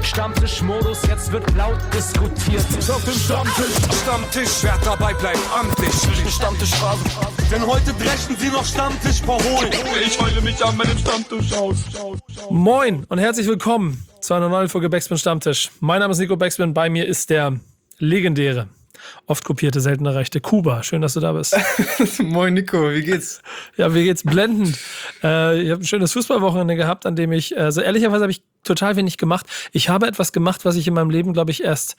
Stammtischmodus, jetzt wird laut diskutiert. Auf dem Stammtisch, wer dabei bleibt, amtlich. Stammtischphase, denn heute brechen sie noch Stammtisch verholen. Ich heule mich an meinem Stammtisch aus. Moin und herzlich willkommen zu einer neuen Folge Backspin Stammtisch. Mein Name ist Nico Backspin, bei mir ist der legendäre, oft kopierte, selten erreichte Kuba. Schön, dass du da bist. Moin Nico, wie geht's? Ja, mir geht's blendend. Ich habe ein schönes Fußballwochenende gehabt, an dem ehrlicherweise habe ich total wenig gemacht. Ich habe etwas gemacht, was ich in meinem Leben, glaube ich, erst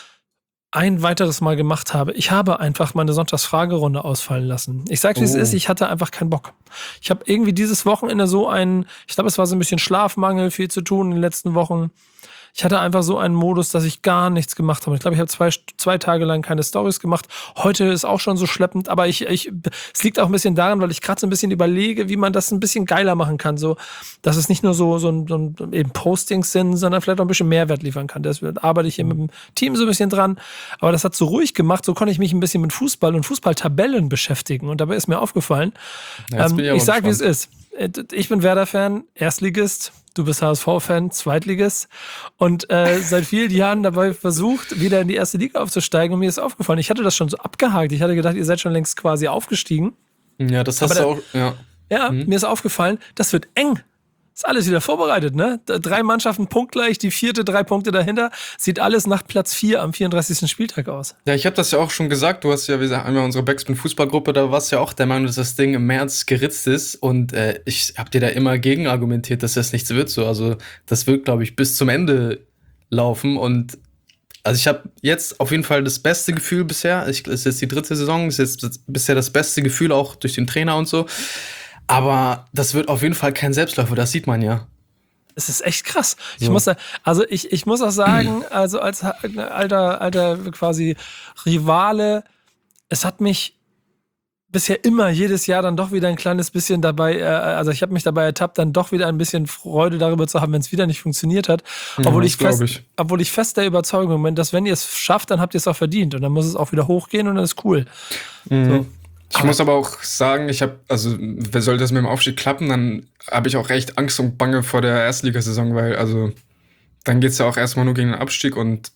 ein weiteres Mal gemacht habe. Ich habe einfach meine Sonntagsfragerunde ausfallen lassen. Ich sage, wie es ist, ich hatte einfach keinen Bock. Ich habe irgendwie dieses Wochenende ich glaube, es war so ein bisschen Schlafmangel, viel zu tun in den letzten Wochen. Ich hatte einfach so einen Modus, dass ich gar nichts gemacht habe. Ich glaube, ich habe zwei Tage lang keine Stories gemacht. Heute ist auch schon so schleppend, aber es liegt auch ein bisschen daran, weil ich gerade so ein bisschen überlege, wie man das ein bisschen geiler machen kann. So, dass es nicht nur so eben Postings sind, sondern vielleicht auch ein bisschen Mehrwert liefern kann. Deswegen arbeite ich hier mit dem Team so ein bisschen dran. Aber das hat so ruhig gemacht. So konnte ich mich ein bisschen mit Fußball und Fußballtabellen beschäftigen. Und dabei ist mir aufgefallen, ich sage, wie es ist. Ich bin Werder-Fan, Erstligist. Du bist HSV-Fan, Zweitligist. Und seit vielen Jahren dabei versucht, wieder in die erste Liga aufzusteigen. Und mir ist aufgefallen, ich hatte das schon so abgehakt. Ich hatte gedacht, ihr seid schon längst quasi aufgestiegen. Ja, das hast du auch. Ja, mir ist aufgefallen, das wird eng. Ist alles wieder vorbereitet, ne? 3 Mannschaften punktgleich, die 4. 3 Punkte dahinter. Sieht alles nach Platz 4 am 34. Spieltag aus. Ja, ich habe das ja auch schon gesagt. Du hast ja, wie gesagt, einmal unsere Backspin-Fußballgruppe, da warst du ja auch der Meinung, dass das Ding im März geritzt ist. Und ich habe dir da immer gegen argumentiert, dass das nichts wird. So, also das wird, glaube ich, bis zum Ende laufen. Und also ich habe jetzt auf jeden Fall das beste Gefühl bisher. Es ist jetzt die 3. Saison, es ist jetzt bisher das beste Gefühl, auch durch den Trainer und so. Aber das wird auf jeden Fall kein Selbstläufer, das sieht man ja. Es ist echt krass. So. Ich muss auch sagen, also als alter quasi Rivale, es hat mich bisher immer jedes Jahr dann doch wieder ein kleines bisschen dabei, ich habe mich dabei ertappt, dann doch wieder ein bisschen Freude darüber zu haben, wenn es wieder nicht funktioniert hat. Obwohl ich fest der Überzeugung bin, dass wenn ihr es schafft, dann habt ihr es auch verdient. Und dann muss es auch wieder hochgehen und dann ist cool. So. Ich muss aber auch sagen, sollte das mit dem Aufstieg klappen, dann habe ich auch recht Angst und Bange vor der Erstligasaison, weil dann geht es ja auch erstmal nur gegen den Abstieg und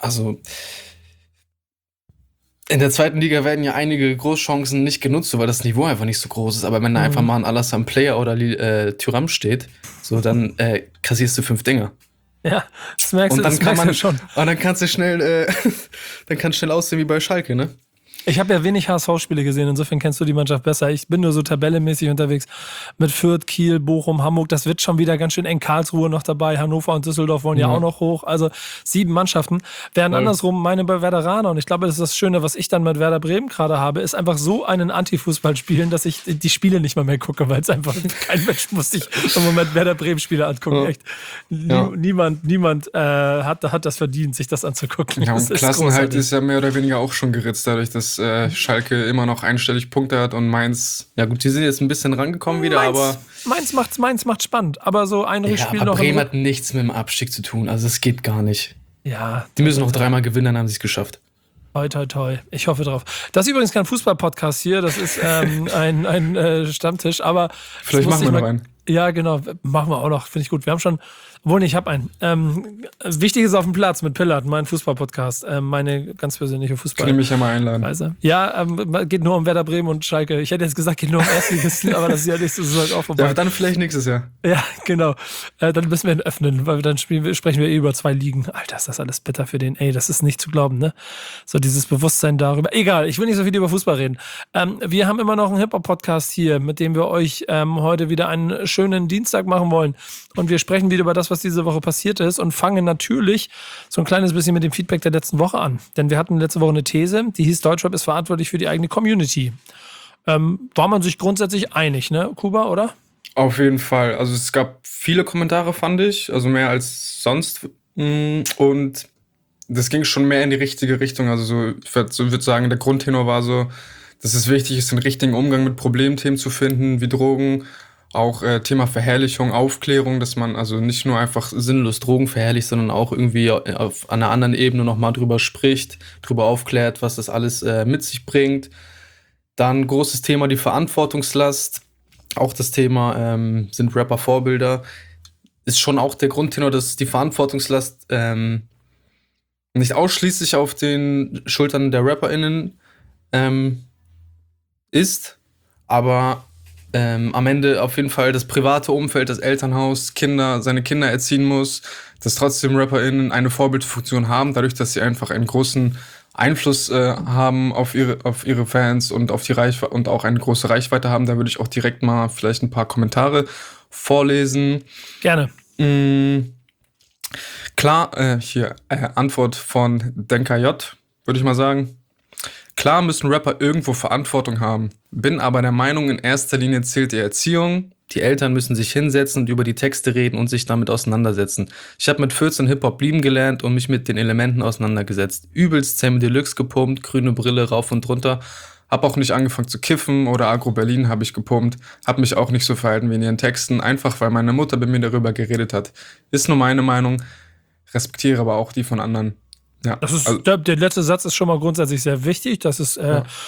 in der 2. Liga werden ja einige Großchancen nicht genutzt, weil das Niveau einfach nicht so groß ist, aber wenn da einfach mal ein Alassane Player oder Thuram steht, so dann kassierst du 5 Dinger. Ja, das merkst du schon. Und dann kannst du schnell aussehen wie bei Schalke, ne? Ich habe ja wenig HSV-Spiele gesehen, insofern kennst du die Mannschaft besser. Ich bin nur so tabellenmäßig unterwegs mit Fürth, Kiel, Bochum, Hamburg. Das wird schon wieder ganz schön eng. Karlsruhe noch dabei, Hannover und Düsseldorf wollen ja auch noch hoch. Also 7 Mannschaften. Während andersrum meine Werderaner, und ich glaube, das ist das Schöne, was ich dann mit Werder Bremen gerade habe, ist einfach so einen Anti-Fußball spielen, dass ich die Spiele nicht mal mehr gucke, weil es einfach kein Mensch muss sich im Moment Werder Bremen Spiele angucken. Ja. Echt. Niemand hat das verdient, sich das anzugucken. Ja, und Klassenhalt großartig. ist ja mehr oder weniger auch schon geritzt, dadurch, dass Schalke immer noch einstellig Punkte hat und Mainz, ja gut, die sind jetzt ein bisschen rangekommen wieder, aber Mainz macht spannend, aber so ein Rückspiel aber noch. Bremen hat nichts mit dem Abstieg zu tun, also es geht gar nicht. Ja. Die müssen noch 3-mal gewinnen, dann haben sie es geschafft. Toi, toi, toi. Ich hoffe drauf. Das ist übrigens kein Fußball-Podcast hier, das ist ein Stammtisch, aber vielleicht machen wir noch einen. Ja, genau, machen wir auch noch, finde ich gut. Wir haben schon, ich habe einen. Wichtig ist auf dem Platz mit Pillard, mein Fußball-Podcast, meine ganz persönliche Fußball. Kann ich mich ja mal einladen. Ja, geht nur um Werder Bremen und Schalke. Ich hätte jetzt gesagt, geht nur um Erstligisten, aber das ist ja nächste Saison auch vorbei. Ja, dann vielleicht nächstes Jahr. Ja, genau. Dann müssen wir ihn öffnen, weil dann sprechen wir über 2 Ligen. Alter, ist das alles bitter für den. Das ist nicht zu glauben, ne? So dieses Bewusstsein darüber. Egal, ich will nicht so viel über Fußball reden. Wir haben immer noch einen Hip-Hop-Podcast hier, mit dem wir euch heute wieder einen schönen Dienstag machen wollen. Und wir sprechen wieder über das, was diese Woche passiert ist und fangen natürlich so ein kleines bisschen mit dem Feedback der letzten Woche an. Denn wir hatten letzte Woche eine These, die hieß, Deutschrap ist verantwortlich für die eigene Community. War man sich grundsätzlich einig, ne, Kuba, oder? Auf jeden Fall. Also es gab viele Kommentare, fand ich, also mehr als sonst. Und das ging schon mehr in die richtige Richtung. Also ich würde sagen, der Grundtenor war so, dass es wichtig ist, den richtigen Umgang mit Problemthemen zu finden, wie Drogen. Auch Thema Verherrlichung, Aufklärung, dass man also nicht nur einfach sinnlos Drogen verherrlicht, sondern auch irgendwie auf einer anderen Ebene nochmal drüber spricht, drüber aufklärt, was das alles mit sich bringt. Dann großes Thema die Verantwortungslast. Auch das Thema sind Rapper Vorbilder. ist schon auch der Grundtenor, dass die Verantwortungslast nicht ausschließlich auf den Schultern der RapperInnen ist, aber am Ende auf jeden Fall das private Umfeld, das Elternhaus, seine Kinder erziehen muss, dass trotzdem RapperInnen eine Vorbildfunktion haben, dadurch, dass sie einfach einen großen Einfluss haben auf ihre Fans und auf die Reichweite und auch eine große Reichweite haben. Da würde ich auch direkt mal vielleicht ein paar Kommentare vorlesen. Gerne. Klar, hier Antwort von Denker J, würde ich mal sagen. Klar müssen Rapper irgendwo Verantwortung haben. Bin aber der Meinung, in erster Linie zählt die Erziehung. Die Eltern müssen sich hinsetzen und über die Texte reden und sich damit auseinandersetzen. Ich habe mit 14 Hip-Hop lieben gelernt und mich mit den Elementen auseinandergesetzt. Übelst Sammy Deluxe gepumpt, grüne Brille rauf und runter. Hab auch nicht angefangen zu kiffen oder Agro Berlin habe ich gepumpt. Hab mich auch nicht so verhalten wie in ihren Texten, einfach weil meine Mutter mit mir darüber geredet hat. Ist nur meine Meinung, respektiere aber auch die von anderen. Ja, Das ist, der letzte Satz ist schon mal grundsätzlich sehr wichtig. Das ist,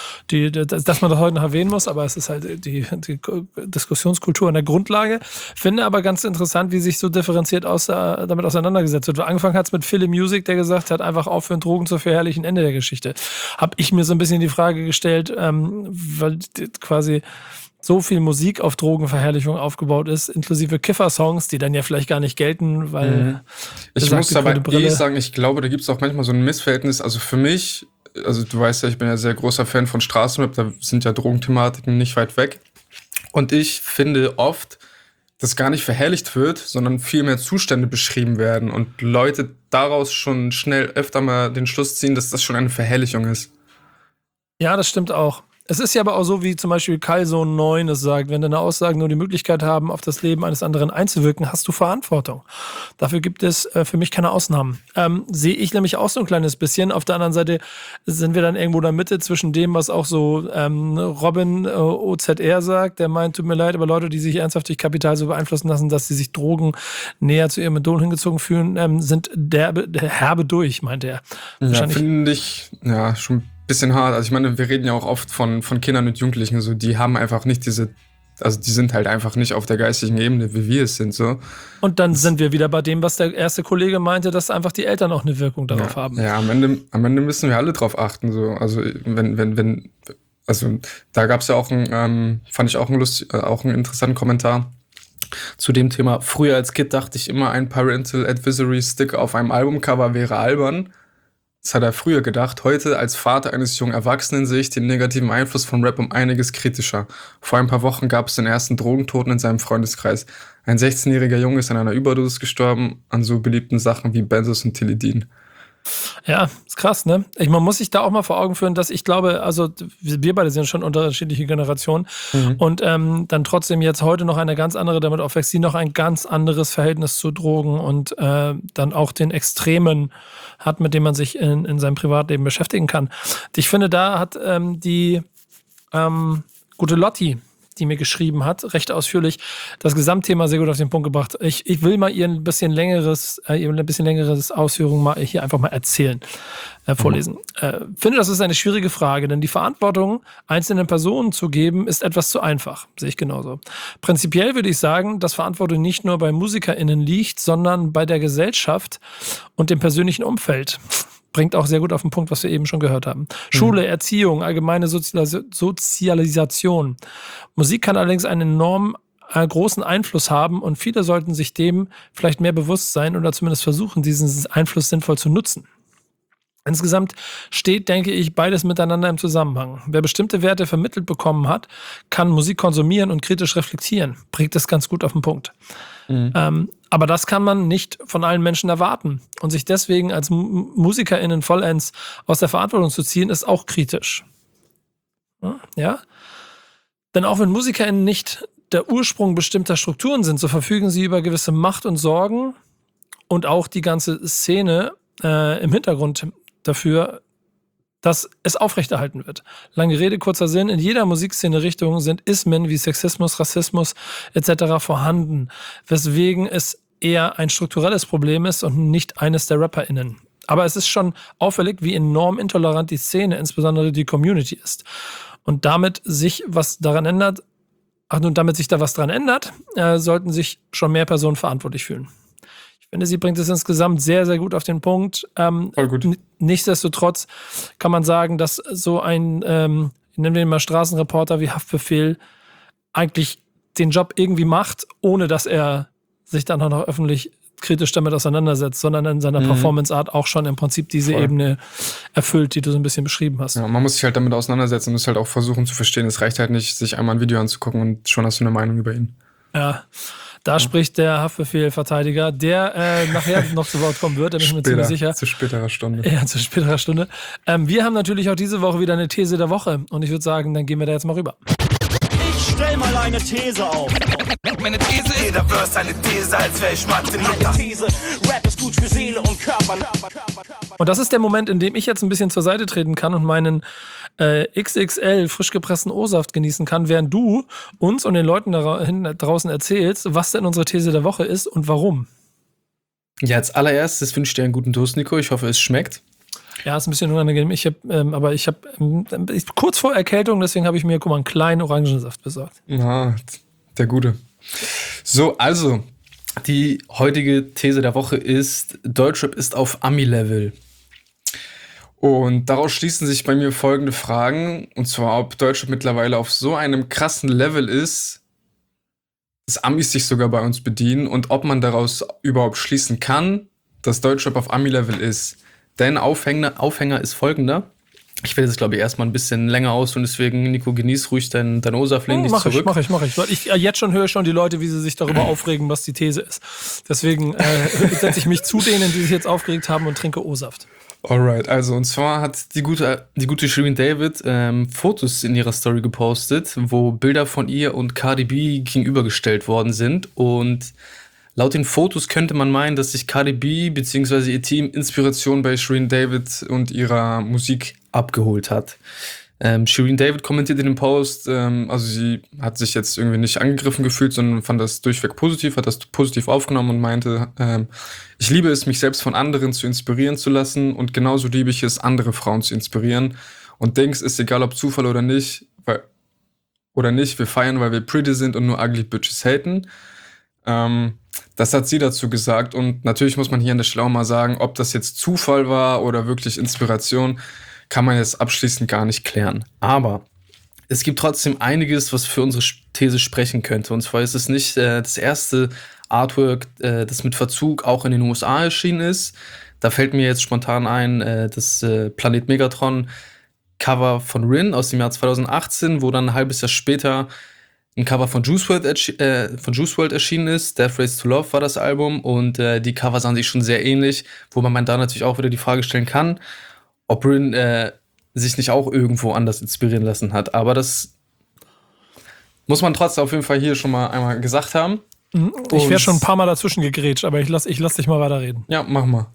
dass man das heute noch erwähnen muss, aber es ist halt die Diskussionskultur an der Grundlage. Finde aber ganz interessant, wie sich so differenziert damit auseinandergesetzt wird. Angefangen hat es mit Philly Music, der gesagt hat, einfach aufhören, Drogen zu verherrlichen, Ende der Geschichte. Habe ich mir so ein bisschen die Frage gestellt, weil quasi so viel Musik auf Drogenverherrlichung aufgebaut ist, inklusive Kiffer-Songs, die dann ja vielleicht gar nicht gelten, weil ich muss aber sagen, ich glaube, da gibt es auch manchmal so ein Missverhältnis. Also für mich, also du weißt ja, ich bin ja sehr großer Fan von Straßenrap, da sind ja Drogenthematiken nicht weit weg. Und ich finde oft, dass gar nicht verherrlicht wird, sondern viel mehr Zustände beschrieben werden und Leute daraus schon schnell öfter mal den Schluss ziehen, dass das schon eine Verherrlichung ist. Ja, das stimmt auch. Es ist ja aber auch so, wie zum Beispiel Kalson 9 es sagt, wenn deine Aussagen nur die Möglichkeit haben, auf das Leben eines anderen einzuwirken, hast du Verantwortung. Dafür gibt es für mich keine Ausnahmen. Sehe ich nämlich auch so ein kleines bisschen. Auf der anderen Seite sind wir dann irgendwo in der Mitte zwischen dem, was auch so Robin OZR sagt, der meint, tut mir leid, aber Leute, die sich ernsthaft durch Kapital so beeinflussen lassen, dass sie sich Drogen näher zu ihrem Idol hingezogen fühlen, sind herbe durch, meint er. Ja, finde ich schon bisschen hart. Also ich meine, wir reden ja auch oft von Kindern und Jugendlichen, so, die haben einfach nicht die sind halt einfach nicht auf der geistigen Ebene, wie wir es sind, so. Und dann sind wir wieder bei dem, was der erste Kollege meinte, dass einfach die Eltern auch eine Wirkung darauf haben. Ja, am Ende müssen wir alle drauf achten, so. Also also da gab es ja auch fand ich auch auch einen interessanten Kommentar zu dem Thema. Früher als Kind dachte ich immer, ein Parental Advisory Sticker auf einem Albumcover wäre albern. Das hat er früher gedacht. Heute als Vater eines jungen Erwachsenen sehe ich den negativen Einfluss von Rap um einiges kritischer. Vor ein paar Wochen gab es den ersten Drogentoten in seinem Freundeskreis. Ein 16-jähriger Junge ist an einer Überdosis gestorben, an so beliebten Sachen wie Benzos und Tilidin. Ja, ist krass, ne? Man muss sich da auch mal vor Augen führen, dass ich glaube, also wir beide sind schon unterschiedliche Generationen und dann trotzdem jetzt heute noch eine ganz andere damit aufwächst, die noch ein ganz anderes Verhältnis zu Drogen und dann auch den Extremen hat, mit dem man sich in seinem Privatleben beschäftigen kann. Ich finde, da hat die gute Lotti, die mir geschrieben hat, recht ausführlich, das Gesamtthema sehr gut auf den Punkt gebracht. Ich will mal ihr ein bisschen längeres Ausführung mal hier einfach mal erzählen, vorlesen. Finde, das ist eine schwierige Frage, denn die Verantwortung einzelnen Personen zu geben, ist etwas zu einfach. Sehe ich genauso. Prinzipiell würde ich sagen, dass Verantwortung nicht nur bei MusikerInnen liegt, sondern bei der Gesellschaft und dem persönlichen Umfeld. Bringt auch sehr gut auf den Punkt, was wir eben schon gehört haben. Schule, Erziehung, allgemeine Sozialisation. Musik kann allerdings einen enorm großen Einfluss haben und viele sollten sich dem vielleicht mehr bewusst sein oder zumindest versuchen, diesen Einfluss sinnvoll zu nutzen. Insgesamt steht, denke ich, beides miteinander im Zusammenhang. Wer bestimmte Werte vermittelt bekommen hat, kann Musik konsumieren und kritisch reflektieren. Bringt das ganz gut auf den Punkt. Aber das kann man nicht von allen Menschen erwarten. Und sich deswegen als MusikerInnen vollends aus der Verantwortung zu ziehen, ist auch kritisch. Ja? Denn auch wenn MusikerInnen nicht der Ursprung bestimmter Strukturen sind, so verfügen sie über gewisse Macht und Sorgen und auch die ganze Szene im Hintergrund dafür, dass es aufrechterhalten wird. Lange Rede, kurzer Sinn, in jeder Musikszene-Richtung sind Ismen wie Sexismus, Rassismus etc. vorhanden, weswegen es eher ein strukturelles Problem ist und nicht eines der RapperInnen. Aber es ist schon auffällig, wie enorm intolerant die Szene, insbesondere die Community ist. Und damit sich was daran ändert, und damit sich da was dran ändert, sollten sich schon mehr Personen verantwortlich fühlen. Ich finde, sie bringt es insgesamt sehr, sehr gut auf den Punkt. Voll gut. Nichtsdestotrotz kann man sagen, dass so ein, nennen wir ihn mal Straßenreporter wie Haftbefehl, eigentlich den Job irgendwie macht, ohne dass er sich dann auch noch öffentlich kritisch damit auseinandersetzt, sondern in seiner Performance-Art auch schon im Prinzip diese Ebene erfüllt, die du so ein bisschen beschrieben hast. Ja, man muss sich halt damit auseinandersetzen und es halt auch versuchen zu verstehen. Es reicht halt nicht, sich einmal ein Video anzugucken und schon hast du eine Meinung über ihn. Ja, da spricht der Haftbefehl-Verteidiger, der nachher noch zu Wort kommen wird, da bin ich mir ziemlich sicher. Zu späterer Stunde. Ja, zu späterer Stunde. Wir haben natürlich auch diese Woche wieder eine These der Woche und ich würde sagen, dann gehen wir da jetzt mal rüber. Ich stell mal eine These auf. Meine These ist, jeder Verse eine These, als wäre ich Mathe. These, Rap ist gut für Seele und Körper. Und das ist der Moment, in dem ich jetzt ein bisschen zur Seite treten kann und meinen XXL frisch gepressten O-Saft genießen kann, während du uns und den Leuten draußen erzählst, was denn unsere These der Woche ist und warum. Ja, als allererstes wünsche ich dir einen guten Durst, Nico. Ich hoffe, es schmeckt. Ja, ist ein bisschen unangenehm. Ich habe kurz vor Erkältung, deswegen habe ich mir, einen kleinen Orangensaft besorgt. Ja, der Gute. So, also, die heutige These der Woche ist, Deutschrap ist auf Ami-Level. Und daraus schließen sich bei mir folgende Fragen. Und zwar, ob Deutschrap mittlerweile auf so einem krassen Level ist, dass Amis sich sogar bei uns bedienen und ob man daraus überhaupt schließen kann, dass Deutschrap auf Ami-Level ist. Denn Aufhänger ist folgender. Ich werde jetzt, glaube ich, erstmal ein bisschen länger aus und deswegen, Nico, genieß ruhig dein O-Saft, lehn dich zurück. Mach ich. Jetzt schon höre ich schon die Leute, wie sie sich darüber aufregen, was die These ist. Deswegen setze ich mich zu denen, die sich jetzt aufgeregt haben und trinke O-Saft. Alright, also und zwar hat die gute Shirin David Fotos in ihrer Story gepostet, wo Bilder von ihr und Cardi B gegenübergestellt worden sind und laut den Fotos könnte man meinen, dass sich Cardi B bzw. ihr Team Inspiration bei Shirin David und ihrer Musik abgeholt hat. Shirin David kommentiert in dem Post, also sie hat sich jetzt irgendwie nicht angegriffen gefühlt, sondern fand das durchweg positiv, hat das positiv aufgenommen und meinte, ich liebe es, mich selbst von anderen zu inspirieren zu lassen und genauso liebe ich es, andere Frauen zu inspirieren. Und denkst, ist egal ob Zufall oder nicht, wir feiern, weil wir pretty sind und nur ugly bitches haten. Das hat sie dazu gesagt und natürlich muss man hier an der Stelle auch mal sagen, ob das jetzt Zufall war oder wirklich Inspiration, kann man jetzt abschließend gar nicht klären. Aber es gibt trotzdem einiges, was für unsere These sprechen könnte. Und zwar ist es nicht das erste Artwork, das mit Verzug auch in den USA erschienen ist. Da fällt mir jetzt spontan ein, das Planet Megatron Cover von Rin aus dem Jahr 2018, wo dann ein halbes Jahr später ein Cover von Juice WRLD erschienen ist. Death Race to Love war das Album und die Cover sahen sich schon sehr ähnlich, wo man da natürlich auch wieder die Frage stellen kann, ob Rin sich nicht auch irgendwo anders inspirieren lassen hat. Aber das muss man trotzdem auf jeden Fall hier schon mal einmal gesagt haben. Ich wäre schon ein paar Mal dazwischen gegrätscht, aber ich lass dich mal weiterreden. Ja, mach mal.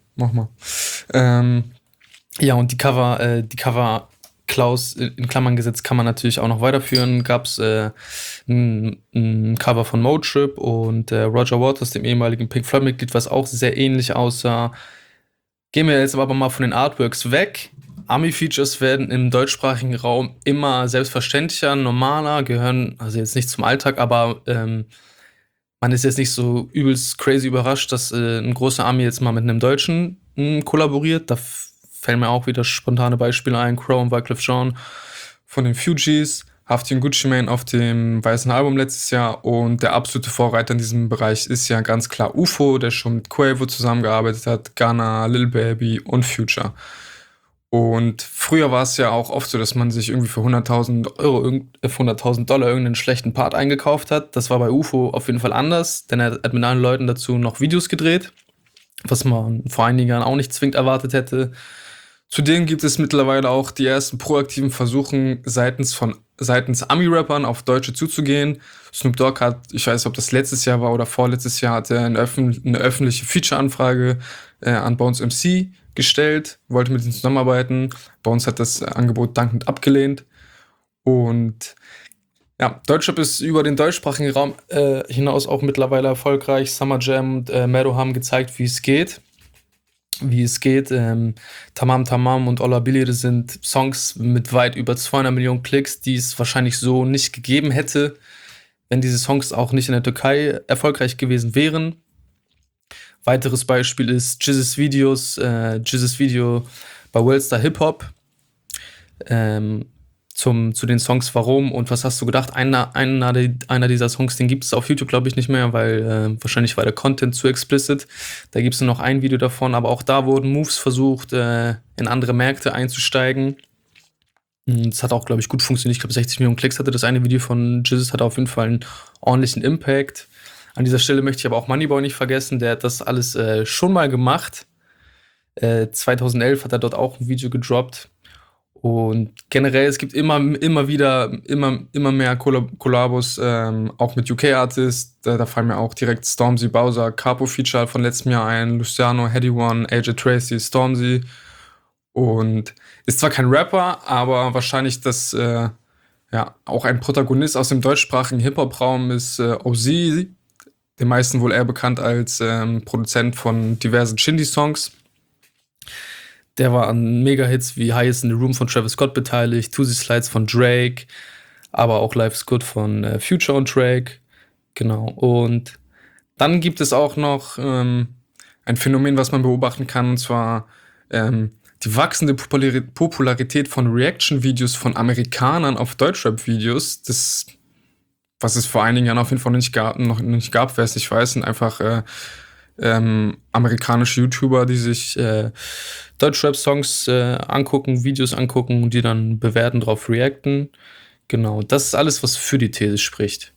Ja, und die Cover Klaus in Klammern gesetzt kann man natürlich auch noch weiterführen. Gab es ein Cover von Motrip und Roger Waters, dem ehemaligen Pink Floyd-Mitglied, was auch sehr ähnlich aussah. Gehen wir jetzt aber mal von den Artworks weg. Ami-Features werden im deutschsprachigen Raum immer selbstverständlicher, normaler, gehören also jetzt nicht zum Alltag, aber man ist jetzt nicht so übelst crazy überrascht, dass ein großer Ami jetzt mal mit einem Deutschen kollaboriert. Da fällen mir auch wieder spontane Beispiele ein. Crow und Wyclef Jean von den Fugees, Hafti und Gucci Mane auf dem Weißen Album letztes Jahr und der absolute Vorreiter in diesem Bereich ist ja ganz klar UFO, der schon mit Quavo zusammengearbeitet hat, Ghana, Lil Baby und Future. Und früher war es ja auch oft so, dass man sich irgendwie für $100.000 irgendeinen schlechten Part eingekauft hat. Das war bei UFO auf jeden Fall anders, denn er hat mit allen Leuten dazu noch Videos gedreht, was man vor einigen Jahren auch nicht zwingend erwartet hätte. Zudem gibt es mittlerweile auch die ersten proaktiven Versuche seitens Ami-Rappern auf Deutsche zuzugehen. Snoop Dogg hat, ich weiß nicht, ob das letztes Jahr war oder vorletztes Jahr, hat er eine öffentliche Feature-Anfrage an Bones MC gestellt, wollte mit ihm zusammenarbeiten. Bones hat das Angebot dankend abgelehnt. Und ja, Deutschrap ist über den deutschsprachigen Raum hinaus auch mittlerweile erfolgreich. Summer Jam und Mero haben gezeigt, wie es geht. Tamam Tamam und Olla Billy, das sind Songs mit weit über 200 Millionen Klicks, die es wahrscheinlich so nicht gegeben hätte, wenn diese Songs auch nicht in der Türkei erfolgreich gewesen wären. Weiteres Beispiel ist Jizzes Video bei Worldstar Hip Hop. Zu den Songs Warum und was hast du gedacht? Einer dieser Songs, den gibt es auf YouTube, glaube ich, nicht mehr, weil wahrscheinlich war der Content zu explicit. Da gibt es nur noch ein Video davon, aber auch da wurden Moves versucht, in andere Märkte einzusteigen. Das hat auch, glaube ich, gut funktioniert. Ich glaube, 60 Millionen Klicks hatte das eine Video von Jizzes, hat auf jeden Fall einen ordentlichen Impact. An dieser Stelle möchte ich aber auch Moneyboy nicht vergessen, der hat das alles schon mal gemacht. 2011 hat er dort auch ein Video gedroppt. Und generell, es gibt immer mehr Kollabos, auch mit UK-Artists. Da fallen mir auch direkt Stormzy, Bowser, Capo-Feature von letztem Jahr ein, Luciano, Heady One, AJ Tracy, Stormzy. Und ist zwar kein Rapper, aber wahrscheinlich auch ein Protagonist aus dem deutschsprachigen Hip-Hop-Raum ist OZ, den meisten wohl eher bekannt als Produzent von diversen Shindy-Songs. Der war an Mega-Hits wie Highest in the Room von Travis Scott beteiligt, Tuesday Slides von Drake, aber auch Life is Good von Future und Drake. Genau. Und dann gibt es auch noch ein Phänomen, was man beobachten kann, und zwar die wachsende Popularität von Reaction-Videos von Amerikanern auf Deutschrap-Videos. Das, was es vor einigen Jahren auf jeden Fall noch nicht gab, wer es nicht weiß, sind einfach amerikanische YouTuber, die sich Deutschrap-Songs angucken, Videos angucken und die dann bewerten, drauf reacten. Genau, das ist alles, was für die These spricht.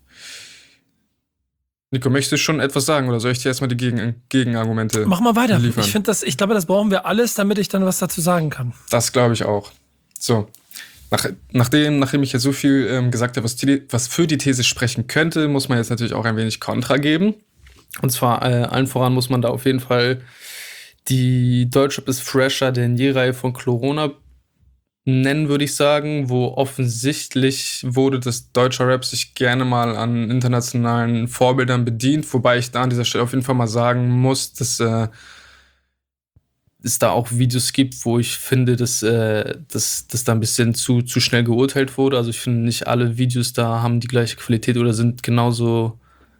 Nico, möchtest du schon etwas sagen oder soll ich dir erstmal die Gegenargumente Mach mal weiter. liefern? Ich glaube, das brauchen wir alles, damit ich dann was dazu sagen kann. Das glaube ich auch. So, nachdem ich jetzt so viel gesagt habe, was für die These sprechen könnte, muss man jetzt natürlich auch ein wenig Kontra geben. Und zwar allen voran muss man da auf jeden Fall die Deutschrap ist fresher denn je Reihe von Corona nennen, würde ich sagen, wo offensichtlich wurde, dass deutscher Rap sich gerne mal an internationalen Vorbildern bedient, wobei ich da an dieser Stelle auf jeden Fall mal sagen muss, dass es da auch Videos gibt, wo ich finde, dass da ein bisschen zu schnell geurteilt wurde. Also ich finde, nicht alle Videos da haben die gleiche Qualität oder sind genauso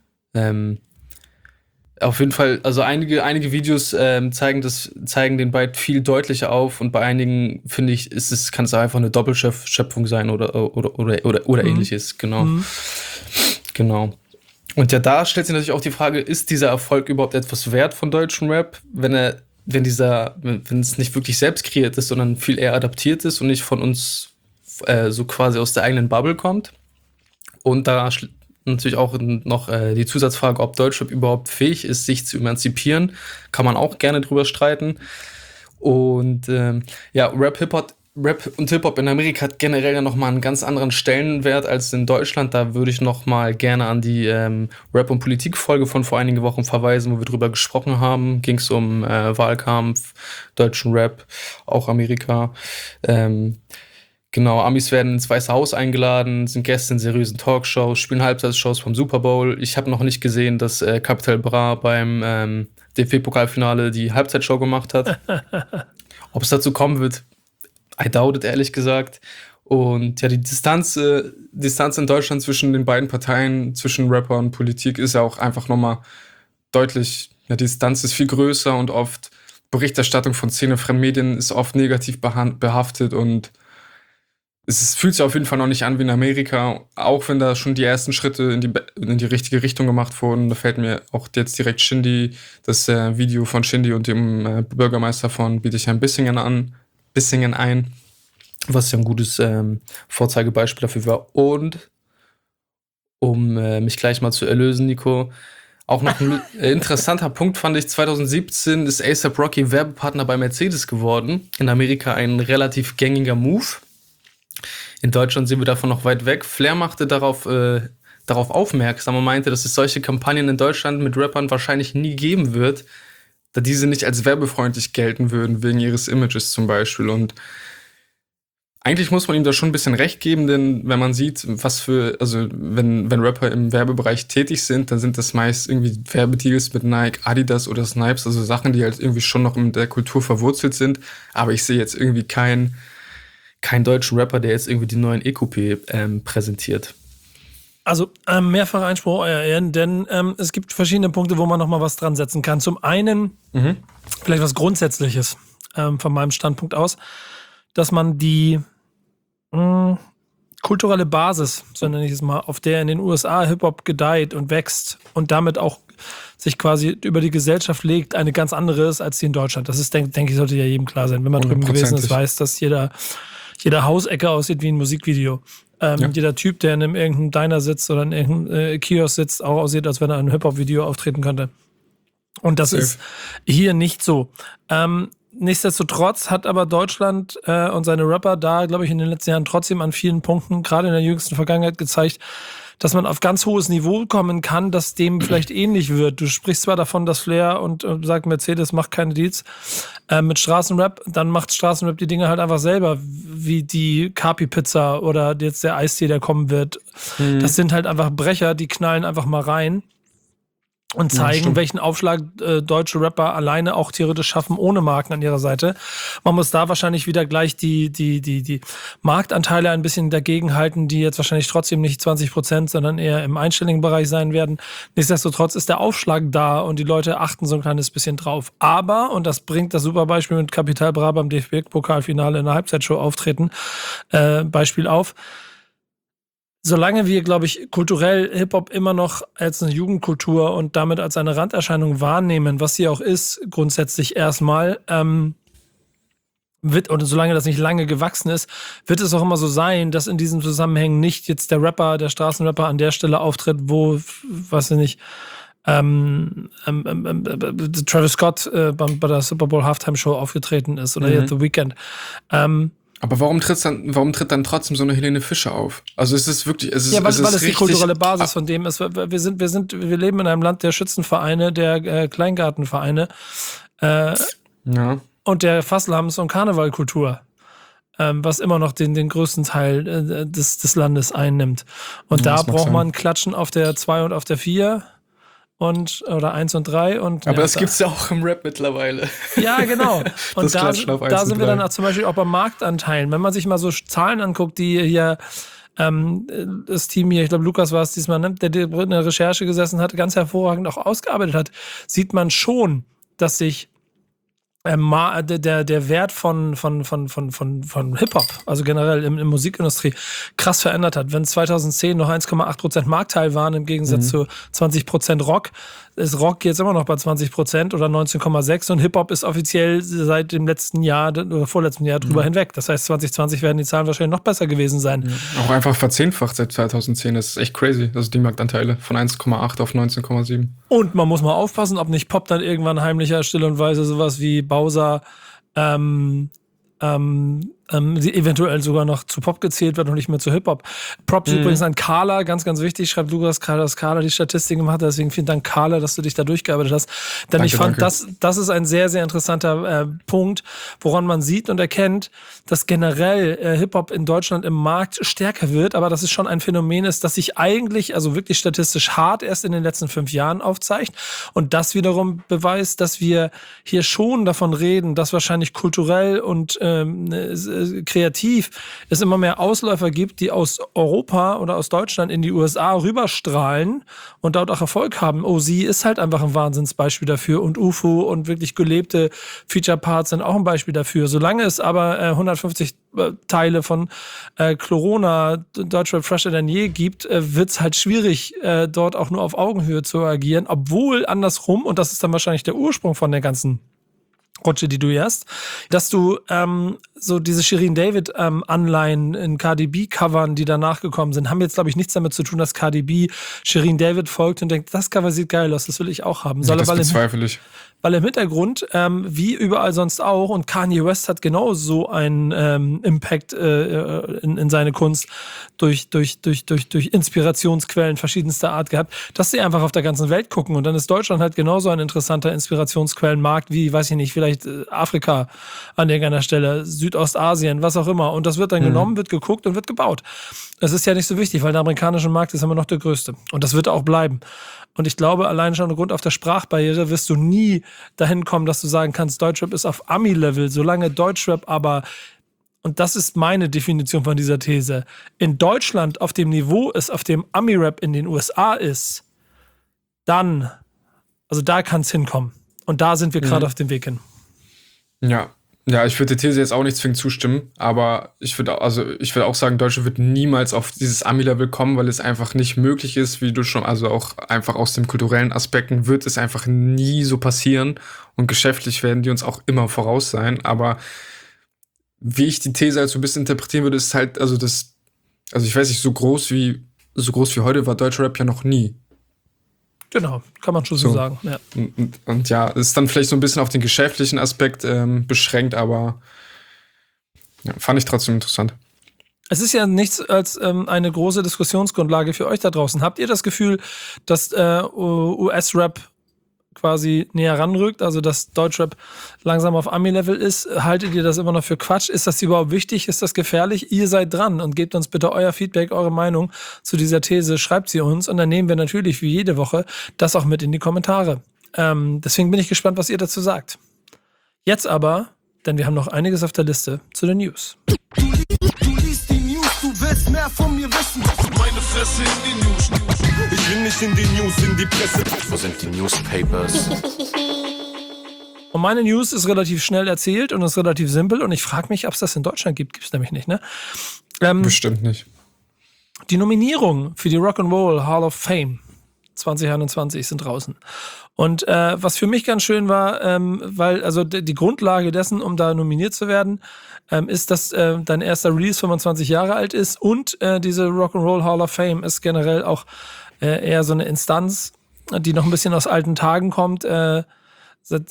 auf jeden Fall, also einige Videos zeigen den Byte viel deutlicher auf und bei einigen, finde ich, kann es einfach eine Doppelschöpfung sein oder ähnliches, genau. Genau. Und ja, da stellt sich natürlich auch die Frage, ist dieser Erfolg überhaupt etwas wert von deutschem Rap, wenn es nicht wirklich selbst kreiert ist, sondern viel eher adaptiert ist und nicht von uns so quasi aus der eigenen Bubble kommt? Und da natürlich auch noch die Zusatzfrage, ob Deutschrap überhaupt fähig ist, sich zu emanzipieren. Kann man auch gerne drüber streiten. Und Rap und Hip-Hop in Amerika hat generell ja nochmal einen ganz anderen Stellenwert als in Deutschland. Da würde ich nochmal gerne an die Rap- und Politik-Folge von vor einigen Wochen verweisen, wo wir drüber gesprochen haben. Ging es um Wahlkampf, deutschen Rap, auch Amerika. Genau, Amis werden ins Weiße Haus eingeladen, sind Gäste in seriösen Talkshows, spielen Halbzeitshows vom Super Bowl. Ich habe noch nicht gesehen, dass Capital Bra beim DFB-Pokalfinale die Halbzeitshow gemacht hat. Ob es dazu kommen wird, I doubt it, ehrlich gesagt. Und ja, die Distanz in Deutschland zwischen den beiden Parteien, zwischen Rapper und Politik, ist ja auch einfach nochmal deutlich. Ja, die Distanz ist viel größer und oft Berichterstattung von szenefremden Medien ist oft negativ behaftet und es fühlt sich auf jeden Fall noch nicht an wie in Amerika, auch wenn da schon die ersten Schritte in die richtige Richtung gemacht wurden. Da fällt mir auch jetzt direkt das Video von Shindy und dem Bürgermeister von Bietigheim-Bissingen ein, was ja ein gutes Vorzeigebeispiel dafür war. Und um mich gleich mal zu erlösen, Nico, auch noch ein interessanter Punkt fand ich, 2017 ist A$AP Rocky Werbepartner bei Mercedes geworden. In Amerika ein relativ gängiger Move. In Deutschland sind wir davon noch weit weg. Flair machte darauf aufmerksam und meinte, dass es solche Kampagnen in Deutschland mit Rappern wahrscheinlich nie geben wird, da diese nicht als werbefreundlich gelten würden, wegen ihres Images zum Beispiel. Und eigentlich muss man ihm da schon ein bisschen recht geben, denn wenn man sieht, wenn Rapper im Werbebereich tätig sind, dann sind das meist irgendwie Werbedeals mit Nike, Adidas oder Snipes, also Sachen, die halt irgendwie schon noch in der Kultur verwurzelt sind. Aber ich sehe jetzt irgendwie keinen deutschen Rapper, der jetzt irgendwie die neuen EQP präsentiert. Also mehrfacher Einspruch, euer Ehren, denn es gibt verschiedene Punkte, wo man nochmal was dran setzen kann. Zum einen vielleicht was Grundsätzliches von meinem Standpunkt aus, dass man die kulturelle Basis, so nenne ich es mal, auf der in den USA Hip-Hop gedeiht und wächst und damit auch sich quasi über die Gesellschaft legt, eine ganz andere ist als die in Deutschland. Das ist, denke ich, sollte ja jedem klar sein. Wenn man drüben gewesen ist, weiß, dass jeder Hausecke aussieht wie ein Musikvideo. Jeder Typ, der in irgendeinem Diner sitzt oder in irgendeinem Kiosk sitzt, auch aussieht, als wenn er in einem Hip-Hop-Video auftreten könnte. Und das ist hier nicht so. Nichtsdestotrotz hat aber Deutschland und seine Rapper da, glaube ich, in den letzten Jahren trotzdem an vielen Punkten, gerade in der jüngsten Vergangenheit, gezeigt, dass man auf ganz hohes Niveau kommen kann, das dem vielleicht ähnlich wird. Du sprichst zwar davon, dass Flair und sagt Mercedes macht keine Deals mit Straßenrap, dann macht Straßenrap die Dinge halt einfach selber, wie die Capi-Pizza oder jetzt der Eistee, der kommen wird. Das sind halt einfach Brecher, die knallen einfach mal rein und zeigen, welchen Aufschlag deutsche Rapper alleine auch theoretisch schaffen, ohne Marken an ihrer Seite. Man muss da wahrscheinlich wieder gleich die Marktanteile ein bisschen dagegen halten, die jetzt wahrscheinlich trotzdem nicht 20%, sondern eher im einstelligen Bereich sein werden. Nichtsdestotrotz ist der Aufschlag da und die Leute achten so ein kleines bisschen drauf. Aber, und das bringt das super Beispiel mit Capital Bra beim DFB-Pokalfinale in der Halbzeitshow auftreten, Beispiel auf. Solange wir, glaube ich, kulturell Hip-Hop immer noch als eine Jugendkultur und damit als eine Randerscheinung wahrnehmen, was sie auch ist, grundsätzlich erstmal, und solange das nicht lange gewachsen ist, wird es auch immer so sein, dass in diesem Zusammenhang nicht jetzt der Rapper, der Straßenrapper an der Stelle auftritt, wo, weiß ich nicht, Travis Scott bei der Super Bowl Halftime Show aufgetreten ist oder jetzt The Weeknd. Aber warum tritt dann trotzdem so eine Helene Fischer auf? Also es ist wirklich, weil es die kulturelle Basis von dem ist. Wir leben in einem Land der Schützenvereine, der Kleingartenvereine und der Fasslams- und Karnevalkultur, was immer noch den größten Teil des Landes einnimmt. Und da braucht man Klatschen auf der 2 und auf der 4. Oder 1 und 3 und. Aber das gibt's ja auch im Rap mittlerweile. Ja, genau. Und da sind wir 3. dann auch zum Beispiel auch bei Marktanteilen. Wenn man sich mal so Zahlen anguckt, die hier das Team hier, ich glaube Lukas war es diesmal, ne, der in der Recherche gesessen hat, ganz hervorragend auch ausgearbeitet hat, sieht man schon, dass sich der Wert von Hip-Hop, also generell in der Musikindustrie, krass verändert hat. Wenn 2010 noch 1,8% Marktteil waren, im Gegensatz zu 20% Rock, ist Rock jetzt immer noch bei 20% oder 19,6% und Hip-Hop ist offiziell seit dem letzten Jahr oder vorletzten Jahr drüber hinweg. Das heißt, 2020 werden die Zahlen wahrscheinlich noch besser gewesen sein. Auch einfach verzehnfacht seit 2010. Das ist echt crazy. Also die Marktanteile von 1,8 auf 19,7. Und man muss mal aufpassen, ob nicht Pop dann irgendwann heimlicher, still und weise sowas wie Bowser die eventuell sogar noch zu Pop gezählt wird und nicht mehr zu Hip-Hop. Props übrigens an Carla, ganz, ganz wichtig, schreibt Lukas gerade, dass Carla die Statistiken gemacht hat, deswegen vielen Dank, Carla, dass du dich da durchgearbeitet hast. Denn ich fand, das ist ein sehr, sehr interessanter Punkt, woran man sieht und erkennt, dass generell Hip-Hop in Deutschland im Markt stärker wird, aber dass es schon ein Phänomen ist, das sich eigentlich, also wirklich statistisch hart erst in den letzten 5 Jahren aufzeigt und das wiederum beweist, dass wir hier schon davon reden, dass wahrscheinlich kulturell und kreativ es immer mehr Ausläufer gibt, die aus Europa oder aus Deutschland in die USA rüberstrahlen und dort auch Erfolg haben. OZ ist halt einfach ein Wahnsinnsbeispiel dafür und UFO und wirklich gelebte Feature-Parts sind auch ein Beispiel dafür. Solange es aber 150 Teile von Corona, Deutschrap fresher denn je gibt, wird es halt schwierig, dort auch nur auf Augenhöhe zu agieren, obwohl andersrum, und das ist dann wahrscheinlich der Ursprung von der ganzen Rutsche, die du hier hast, dass du so diese Shirin David Anleihen in KDB-Covern, die danach gekommen sind, haben jetzt, glaube ich, nichts damit zu tun, dass KDB Shirin David folgt und denkt, das Cover sieht geil aus, das will ich auch haben. Das bezweifle ich. Weil im Hintergrund, wie überall sonst auch, und Kanye West hat genau so einen Impact in seine Kunst durch Inspirationsquellen verschiedenster Art gehabt, dass sie einfach auf der ganzen Welt gucken. Und dann ist Deutschland halt genauso ein interessanter Inspirationsquellenmarkt wie, weiß ich nicht, vielleicht Afrika an irgendeiner Stelle, Südostasien, was auch immer. Und das wird dann genommen, wird geguckt und wird gebaut. Das ist ja nicht so wichtig, weil der amerikanische Markt ist immer noch der größte. Und das wird auch bleiben. Und ich glaube, allein schon aufgrund auf der Sprachbarriere wirst du nie dahin kommen, dass du sagen kannst, Deutschrap ist auf Ami-Level. Solange Deutschrap aber, und das ist meine Definition von dieser These, in Deutschland auf dem Niveau ist, auf dem Ami-Rap in den USA ist, dann, also da kann es hinkommen. Und da sind wir gerade auf dem Weg hin. Ja. Ja, ich würde der These jetzt auch nicht zwingend zustimmen, aber ich würde auch sagen, Deutschland wird niemals auf dieses Ami-Level kommen, weil es einfach nicht möglich ist, wie du schon, also auch einfach aus dem kulturellen Aspekten wird es einfach nie so passieren und geschäftlich werden die uns auch immer voraus sein, aber wie ich die These halt so ein bisschen interpretieren würde, ist halt, also ich weiß nicht, so groß wie heute war deutscher Rap ja noch nie. Genau, kann man schon so sagen. Ja. Und ja, ist dann vielleicht so ein bisschen auf den geschäftlichen Aspekt beschränkt, aber ja, fand ich trotzdem interessant. Es ist ja nichts als eine große Diskussionsgrundlage für euch da draußen. Habt ihr das Gefühl, dass US-Rap quasi näher ranrückt, also dass Deutschrap langsam auf Ami-Level ist? Haltet ihr das immer noch für Quatsch? Ist das überhaupt wichtig? Ist das gefährlich? Ihr seid dran und gebt uns bitte euer Feedback, eure Meinung zu dieser These. Schreibt sie uns und dann nehmen wir natürlich wie jede Woche das auch mit in die Kommentare. Deswegen bin ich gespannt, was ihr dazu sagt. Jetzt aber, denn wir haben noch einiges auf der Liste, zu den News. Du liest die News, du willst mehr von mir wissen. Meine Fresse in die News. Ich will nicht in die News, in die Presse. Wo sind die Newspapers? Und meine News ist relativ schnell erzählt und ist relativ simpel. Und ich frage mich, ob es das in Deutschland gibt. Gibt es nämlich nicht, ne? Bestimmt nicht. Die Nominierungen für die Rock'n'Roll Hall of Fame 2021 sind draußen. Und was für mich ganz schön war, weil also die Grundlage dessen, um da nominiert zu werden, ist, dass dein erster Release 25 Jahre alt ist und diese Rock'n'Roll Hall of Fame ist generell auch eher so eine Instanz, die noch ein bisschen aus alten Tagen kommt. Seit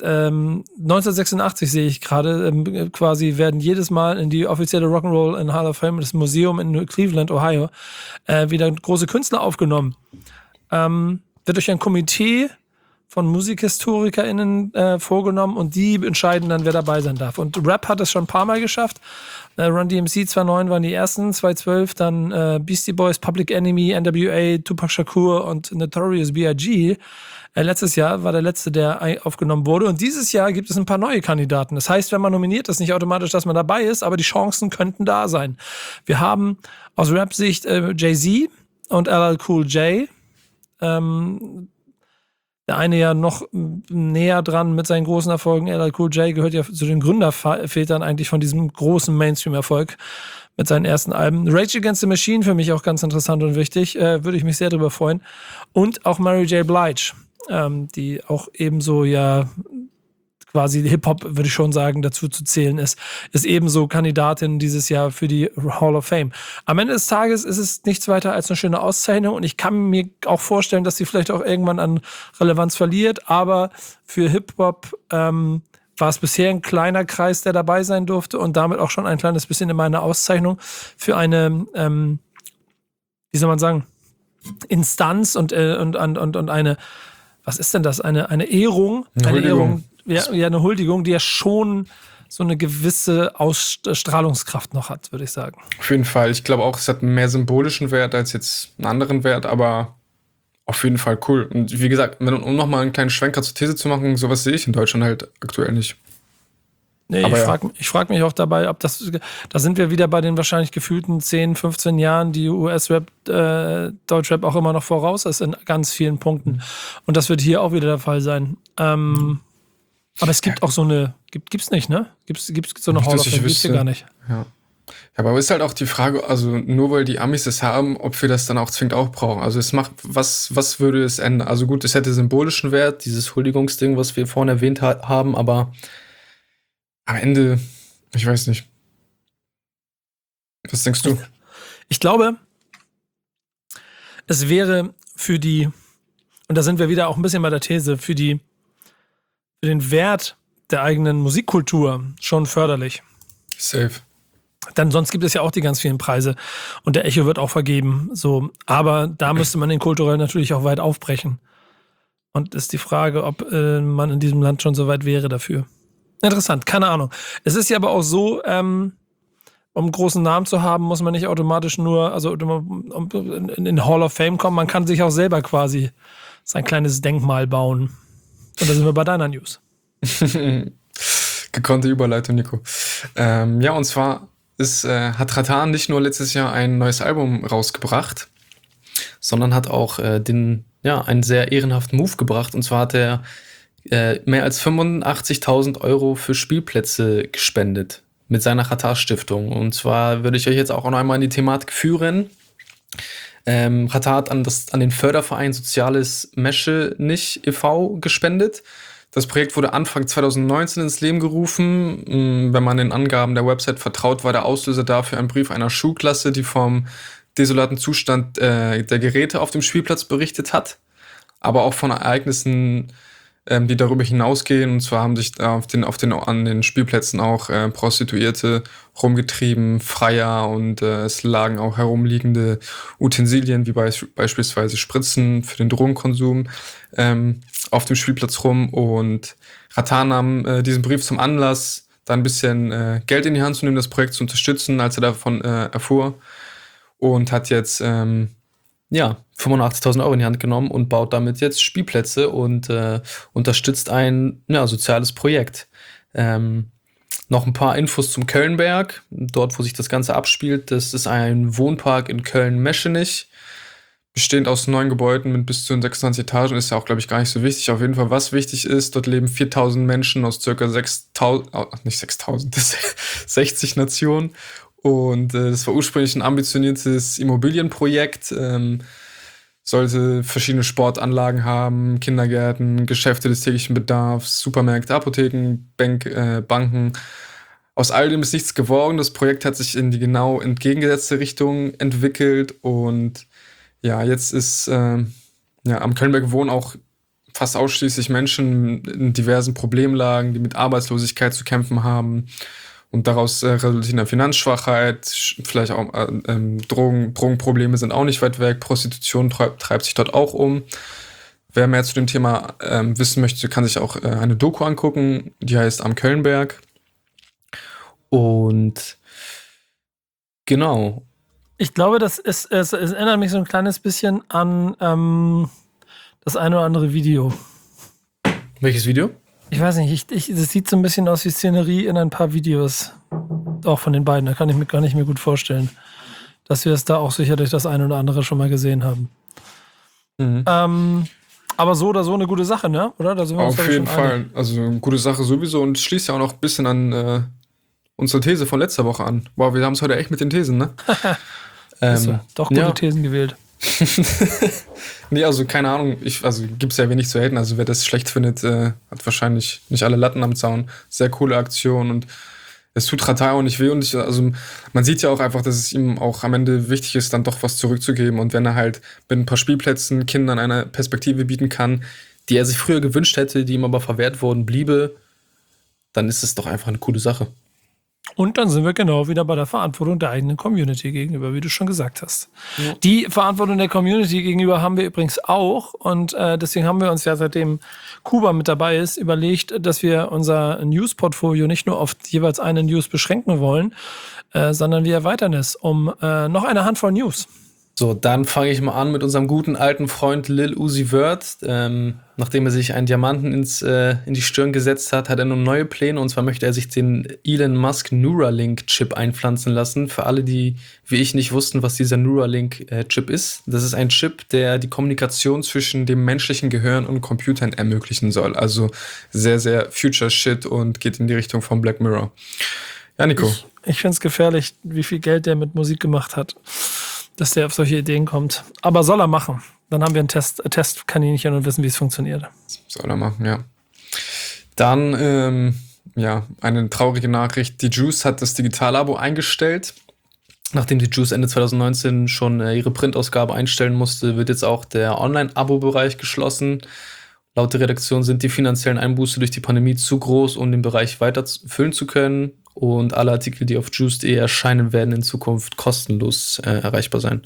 1986 sehe ich gerade, quasi werden jedes Mal in die offizielle Rock'n'Roll in Hall of Fame, das Museum in Cleveland, Ohio, wieder große Künstler aufgenommen. Wird durch ein Komitee von MusikhistorikerInnen vorgenommen und die entscheiden dann, wer dabei sein darf. Und Rap hat es schon ein paar Mal geschafft. Run DMC 2009 waren die ersten, 2012 dann Beastie Boys, Public Enemy, NWA, Tupac Shakur und Notorious B.I.G. Letztes Jahr war der letzte, der aufgenommen wurde. Und dieses Jahr gibt es ein paar neue Kandidaten. Das heißt, wenn man nominiert ist, nicht automatisch, dass man dabei ist, aber die Chancen könnten da sein. Wir haben aus Rap-Sicht Jay-Z und LL Cool J. Der eine ja noch näher dran mit seinen großen Erfolgen. LL Cool J gehört ja zu den Gründervätern eigentlich von diesem großen Mainstream-Erfolg mit seinen ersten Alben. Rage Against the Machine für mich auch ganz interessant und wichtig. Würde ich mich sehr drüber freuen. Und auch Mary J. Blige, die auch ebenso ja quasi Hip-Hop, würde ich schon sagen, dazu zu zählen ist ebenso Kandidatin dieses Jahr für die Hall of Fame. Am Ende des Tages ist es nichts weiter als eine schöne Auszeichnung und ich kann mir auch vorstellen, dass sie vielleicht auch irgendwann an Relevanz verliert, aber für Hip-Hop war es bisher ein kleiner Kreis, der dabei sein durfte und damit auch schon ein kleines bisschen immer eine Auszeichnung für eine, wie soll man sagen, Instanz und eine, was ist denn das? Eine Ehrung? Eine Ehrung. Ja, eine Huldigung, die ja schon so eine gewisse Ausstrahlungskraft noch hat, würde ich sagen. Auf jeden Fall. Ich glaube auch, es hat einen mehr symbolischen Wert als jetzt einen anderen Wert, aber auf jeden Fall cool. Und wie gesagt, um nochmal einen kleinen Schwenker zur These zu machen, sowas sehe ich in Deutschland halt aktuell nicht. Nee, ich frag mich auch dabei, ob da sind wir wieder bei den wahrscheinlich gefühlten 10, 15 Jahren, die US-Rap, Deutschrap auch immer noch voraus ist in ganz vielen Punkten. Und das wird hier auch wieder der Fall sein. Aber es gibt auch so eine, gibt's nicht, ne? Gibt's so eine Hall of Fame? Gibt's hier gar nicht. Ja. Aber es ist halt auch die Frage, also nur weil die Amis es haben, ob wir das dann auch zwingend auch brauchen. Also es macht, was würde es ändern? Also gut, es hätte symbolischen Wert, dieses Huldigungsding, was wir vorhin erwähnt haben, aber am Ende, ich weiß nicht. Was denkst du? Ich glaube, es wäre für die, und da sind wir wieder auch ein bisschen bei der These, für den Wert der eigenen Musikkultur schon förderlich. Safe. Denn sonst gibt es ja auch die ganz vielen Preise und der Echo wird auch vergeben. So, aber da müsste man den kulturell natürlich auch weit aufbrechen. Und ist die Frage, ob man in diesem Land schon so weit wäre dafür. Interessant, keine Ahnung. Es ist ja aber auch so, um einen großen Namen zu haben, muss man nicht automatisch nur, also um in Hall of Fame kommen. Man kann sich auch selber quasi sein kleines Denkmal bauen. Und da sind wir bei deiner News. Gekonnte Überleitung, Nico. Ja, und zwar hat Ratan nicht nur letztes Jahr ein neues Album rausgebracht, sondern hat auch einen sehr ehrenhaften Move gebracht. Und zwar hat er mehr als 85.000 Euro für Spielplätze gespendet mit seiner Ratar-Stiftung. Und zwar würde ich euch jetzt auch noch einmal in die Thematik führen. Ratar hat an den Förderverein Soziales Mesche nicht e.V. gespendet. Das Projekt wurde Anfang 2019 ins Leben gerufen. Wenn man den Angaben der Website vertraut, war der Auslöser dafür ein Brief einer Schulklasse, die vom desolaten Zustand der Geräte auf dem Spielplatz berichtet hat, aber auch von Ereignissen, die darüber hinausgehen. Und zwar haben sich an den Spielplätzen auch Prostituierte rumgetrieben, Freier, und es lagen auch herumliegende Utensilien, wie beispielsweise Spritzen für den Drogenkonsum, auf dem Spielplatz rum. Und Ratan nahm diesen Brief zum Anlass, da ein bisschen Geld in die Hand zu nehmen, das Projekt zu unterstützen, als er davon erfuhr. Und hat jetzt 85.000 Euro in die Hand genommen und baut damit jetzt Spielplätze und unterstützt ein soziales Projekt. Noch ein paar Infos zum Kölnberg, dort, wo sich das Ganze abspielt. Das ist ein Wohnpark in Köln-Meschenich, bestehend aus 9 Gebäuden mit bis zu 26 Etagen. Ist ja auch, glaube ich, gar nicht so wichtig. Auf jeden Fall, was wichtig ist, dort leben 4.000 Menschen aus ca. 60 Nationen. Und das war ursprünglich ein ambitioniertes Immobilienprojekt, sollte verschiedene Sportanlagen haben, Kindergärten, Geschäfte des täglichen Bedarfs, Supermärkte, Apotheken, Banken. Aus all dem ist nichts geworden. Das Projekt hat sich in die genau entgegengesetzte Richtung entwickelt. Und ja, jetzt ist am Kölnberg wohnen auch fast ausschließlich Menschen in diversen Problemlagen, die mit Arbeitslosigkeit zu kämpfen haben. Und daraus resultierende Finanzschwachheit, vielleicht auch Drogenprobleme sind auch nicht weit weg, Prostitution treibt sich dort auch um. Wer mehr zu dem Thema wissen möchte, kann sich auch eine Doku angucken, die heißt Am Kölnberg. Und genau. Ich glaube, es erinnert mich so ein kleines bisschen an das eine oder andere Video. Welches Video? Ich weiß nicht, das sieht so ein bisschen aus wie Szenerie in ein paar Videos. Auch von den beiden. Da kann ich mir gar nicht mehr gut vorstellen, dass wir es da auch sicherlich das eine oder andere schon mal gesehen haben. Aber so oder so eine gute Sache, ne? Oder? Da sind wir uns auf jeden Fall. einig. Also eine gute Sache sowieso, und schließt ja auch noch ein bisschen an unsere These von letzter Woche an. Wow, wir haben es heute echt mit den Thesen, ne? Doch gute Thesen gewählt. Nee, also keine Ahnung, gibt's ja wenig zu haten. Also wer das schlecht findet, hat wahrscheinlich nicht alle Latten am Zaun. Sehr coole Aktion, und es tut Ratar auch nicht weh. Und man sieht ja auch einfach, dass es ihm auch am Ende wichtig ist, dann doch was zurückzugeben. Und wenn er halt mit ein paar Spielplätzen Kindern eine Perspektive bieten kann, die er sich früher gewünscht hätte, die ihm aber verwehrt worden bliebe, dann ist es doch einfach eine coole Sache. Und dann sind wir genau wieder bei der Verantwortung der eigenen Community gegenüber, wie du schon gesagt hast. Ja. Die Verantwortung der Community gegenüber haben wir übrigens auch. Und deswegen haben wir uns ja, seitdem Kuba mit dabei ist, überlegt, dass wir unser News-Portfolio nicht nur auf jeweils eine News beschränken wollen, sondern wir erweitern es um noch eine Handvoll News. So, dann fange ich mal an mit unserem guten alten Freund Lil Uzi Vert. Nachdem er sich einen Diamanten in die Stirn gesetzt hat, hat er nun neue Pläne. Und zwar möchte er sich den Elon Musk Neuralink-Chip einpflanzen lassen. Für alle, die wie ich nicht wussten, was dieser Neuralink-Chip ist. Das ist ein Chip, der die Kommunikation zwischen dem menschlichen Gehirn und Computern ermöglichen soll. Also sehr, sehr Future Shit und geht in die Richtung von Black Mirror. Ja, Nico. Ich finde es gefährlich, wie viel Geld der mit Musik gemacht hat, dass der auf solche Ideen kommt. Aber soll er machen. Dann haben wir ein Testkaninchen und wissen, wie es funktioniert. Soll er machen, ja. Dann, eine traurige Nachricht. Die Juice hat das Digital-Abo eingestellt. Nachdem die Juice Ende 2019 schon ihre Printausgabe einstellen musste, wird jetzt auch der Online-Abo-Bereich geschlossen. Laut der Redaktion sind die finanziellen Einbuße durch die Pandemie zu groß, um den Bereich weiter füllen zu können. Und alle Artikel, die auf juice.de erscheinen, werden in Zukunft kostenlos erreichbar sein.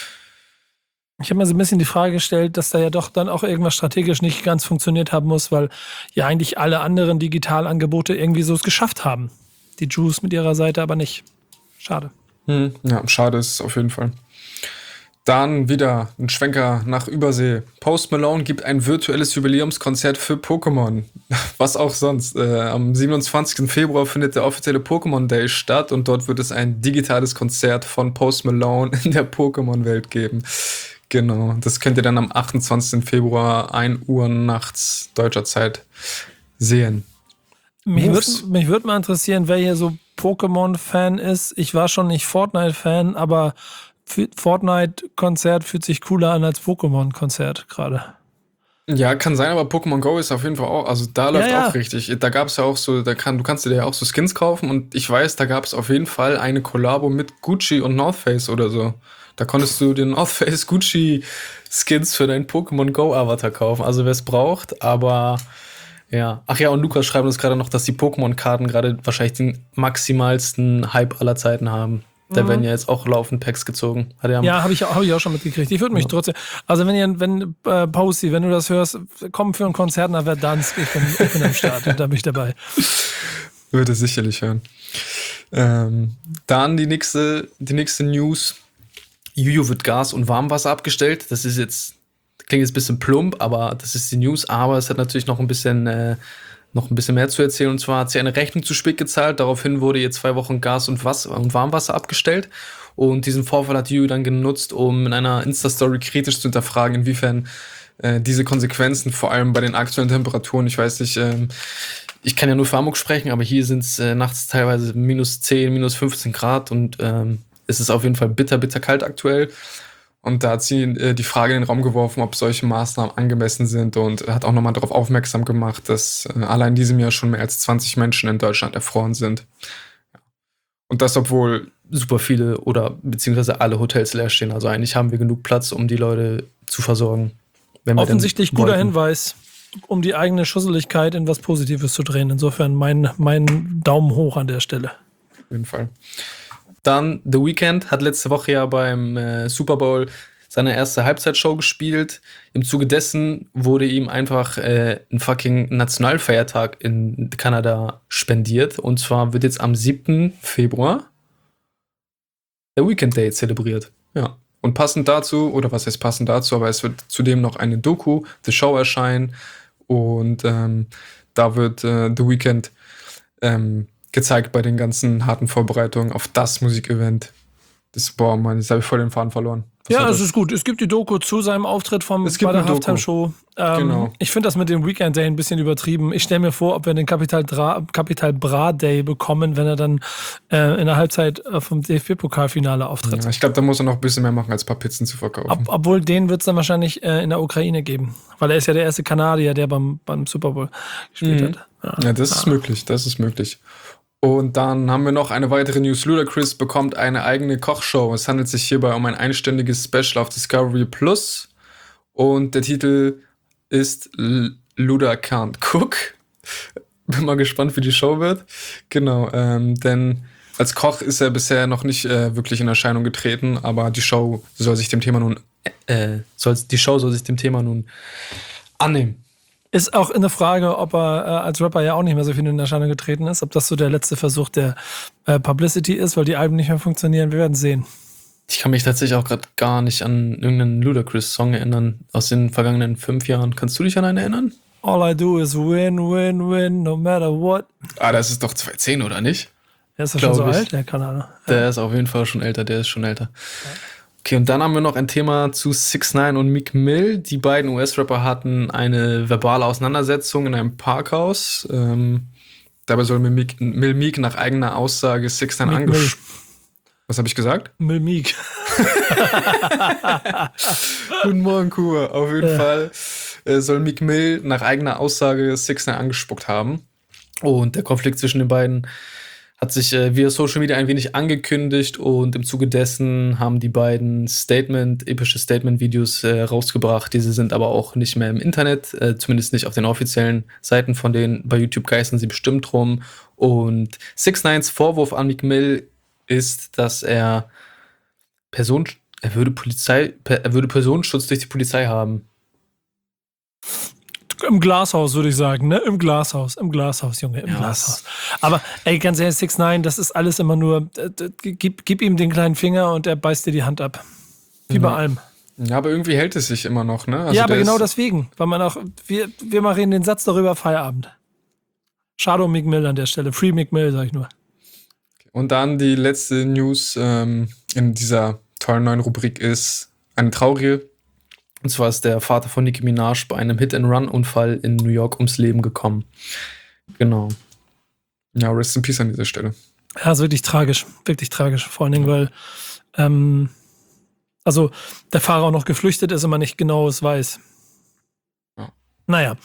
Ich habe mir so ein bisschen die Frage gestellt, dass da ja doch dann auch irgendwas strategisch nicht ganz funktioniert haben muss, weil ja eigentlich alle anderen Digitalangebote irgendwie so es geschafft haben. Die Juice mit ihrer Seite aber nicht. Schade. Ja, schade ist es auf jeden Fall. Dann wieder ein Schwenker nach Übersee. Post Malone gibt ein virtuelles Jubiläumskonzert für Pokémon. Was auch sonst. Am 27. Februar findet der offizielle Pokémon Day statt und dort wird es ein digitales Konzert von Post Malone in der Pokémon-Welt geben. Genau, das könnt ihr dann am 28. Februar 1 Uhr nachts deutscher Zeit sehen. Mich würde mal interessieren, wer hier so Pokémon-Fan ist. Ich war schon nicht Fortnite-Fan, aber Fortnite-Konzert fühlt sich cooler an als Pokémon-Konzert gerade. Ja, kann sein, aber Pokémon Go ist auf jeden Fall auch, also da läuft Ja. auch richtig. Da gab es ja auch so, du kannst dir ja auch so Skins kaufen und ich weiß, da gab es auf jeden Fall eine Kollabo mit Gucci und North Face oder so. Da konntest du den North Face Gucci Skins für deinen Pokémon Go Avatar kaufen. Also wer es braucht, aber ja. Ach ja, und Lukas schreibt uns gerade noch, dass die Pokémon-Karten gerade wahrscheinlich den maximalsten Hype aller Zeiten haben. Da werden ja jetzt auch laufend Packs gezogen. Ja, habe ich auch schon mitgekriegt. Ich würde mich trotzdem, also wenn Posty, wenn du das hörst, komm für ein Konzert nach Verdansk, ich bin am Start und da bin ich dabei. Würde sicherlich hören. Dann die nächste News. Juju wird Gas- und Warmwasser abgestellt. Das ist jetzt, klingt jetzt ein bisschen plump, aber das ist die News. Aber es hat natürlich noch ein bisschen mehr zu erzählen. Und zwar hat sie eine Rechnung zu spät gezahlt. Daraufhin wurde ihr 2 Wochen Gas- und Warmwasser abgestellt. Und diesen Vorfall hat Juju dann genutzt, um in einer Insta-Story kritisch zu hinterfragen, inwiefern diese Konsequenzen, vor allem bei den aktuellen Temperaturen, ich weiß nicht, ich kann ja nur für Hamburg sprechen, aber hier sind es nachts teilweise -10, -15 Grad und es ist auf jeden Fall bitter kalt aktuell. Und da hat sie die Frage in den Raum geworfen, ob solche Maßnahmen angemessen sind und hat auch nochmal darauf aufmerksam gemacht, dass allein in diesem Jahr schon mehr als 20 Menschen in Deutschland erfroren sind. Und das, obwohl super viele oder beziehungsweise alle Hotels leer stehen. Also eigentlich haben wir genug Platz, um die Leute zu versorgen. Wenn wir Offensichtlich denn guter wollten. Hinweis, um die eigene Schusseligkeit in was Positives zu drehen. Insofern mein Daumen hoch an der Stelle. Auf jeden Fall. Dann The Weeknd hat letzte Woche ja beim Super Bowl seine erste Halbzeitshow gespielt. Im Zuge dessen wurde ihm einfach ein fucking Nationalfeiertag in Kanada spendiert. Und zwar wird jetzt am 7. Februar der Weekend Day zelebriert. Ja. Und passend dazu, oder was heißt passend dazu, aber es wird zudem noch eine Doku, The Show, erscheinen. Und da wird The Weeknd gezeigt bei den ganzen harten Vorbereitungen auf das Musikevent. Boah, Mann, jetzt habe ich voll den Faden verloren. Ja, es ist gut. Es gibt die Doku zu seinem Auftritt bei der Halftime-Show. Genau. Ich finde das mit dem Weekend Day ein bisschen übertrieben. Ich stelle mir vor, ob wir den Capital Bra Day bekommen, wenn er dann in der Halbzeit vom DFB-Pokalfinale auftritt. Ja, ich glaube, da muss er noch ein bisschen mehr machen, als ein paar Pizzen zu verkaufen. Obwohl, den wird es dann wahrscheinlich in der Ukraine geben. Weil er ist ja der erste Kanadier, der beim Super Bowl gespielt hat. Ja, das ist möglich. Das ist möglich. Und dann haben wir noch eine weitere News. Ludacris bekommt eine eigene Kochshow. Es handelt sich hierbei um ein einstündiges Special auf Discovery Plus. Und der Titel ist Luda Can't Cook. Bin mal gespannt, wie die Show wird. Genau, denn als Koch ist er bisher noch nicht wirklich in Erscheinung getreten, aber die Show soll sich dem Thema nun annehmen. Ist auch eine Frage, ob er als Rapper ja auch nicht mehr so viel in Erscheinung getreten ist, ob das so der letzte Versuch der Publicity ist, weil die Alben nicht mehr funktionieren. Wir werden sehen. Ich kann mich tatsächlich auch gerade gar nicht an irgendeinen Ludacris-Song erinnern aus den vergangenen 5 Jahren. Kannst du dich an einen erinnern? All I do is win, win, win, no matter what. Ah, das ist doch 2010, oder nicht? Der ist ja schon so alt, der keine Ahnung. Der ist auf jeden Fall schon älter, der ist schon älter. Okay, und dann haben wir noch ein Thema zu 6ix9ine und Meek Mill. Die beiden US-Rapper hatten eine verbale Auseinandersetzung in einem Parkhaus. Dabei soll Meek nach eigener Aussage 6ix9ine angesprochen. Was habe ich gesagt? Meek. Guten Morgen, Kuba. Auf jeden Fall soll Meek Mill nach eigener Aussage 6ix9ine angespuckt haben. Und der Konflikt zwischen den beiden hat sich via Social Media ein wenig angekündigt und im Zuge dessen haben die beiden epische Statement-Videos rausgebracht. Diese sind aber auch nicht mehr im Internet, zumindest nicht auf den offiziellen Seiten von denen. Bei YouTube geistern sie bestimmt rum. Und 6ix9ines Vorwurf an Meek Mill ist, dass er würde Personenschutz durch die Polizei haben. Im Glashaus, würde ich sagen, ne? Im Glashaus, Junge, im Glashaus. Aber ey, ganz ehrlich, 6ix9ine, das ist alles immer nur, gib ihm den kleinen Finger und er beißt dir die Hand ab. Wie bei allem. Ja, aber irgendwie hält es sich immer noch, ne? Also ja, aber der genau ist- deswegen, weil man auch, wir machen den Satz darüber, Feierabend. Schade um Meek Mill an der Stelle. Free Meek Mill, sag ich nur. Und dann die letzte News in dieser tollen neuen Rubrik ist eine traurige. Und zwar ist der Vater von Nicki Minaj bei einem Hit-and-Run-Unfall in New York ums Leben gekommen. Genau. Ja, rest in peace an dieser Stelle. Ja, ist wirklich tragisch. Wirklich tragisch. Vor allen Dingen, weil also der Fahrer auch noch geflüchtet ist und man nicht genau es weiß. Ja. Naja.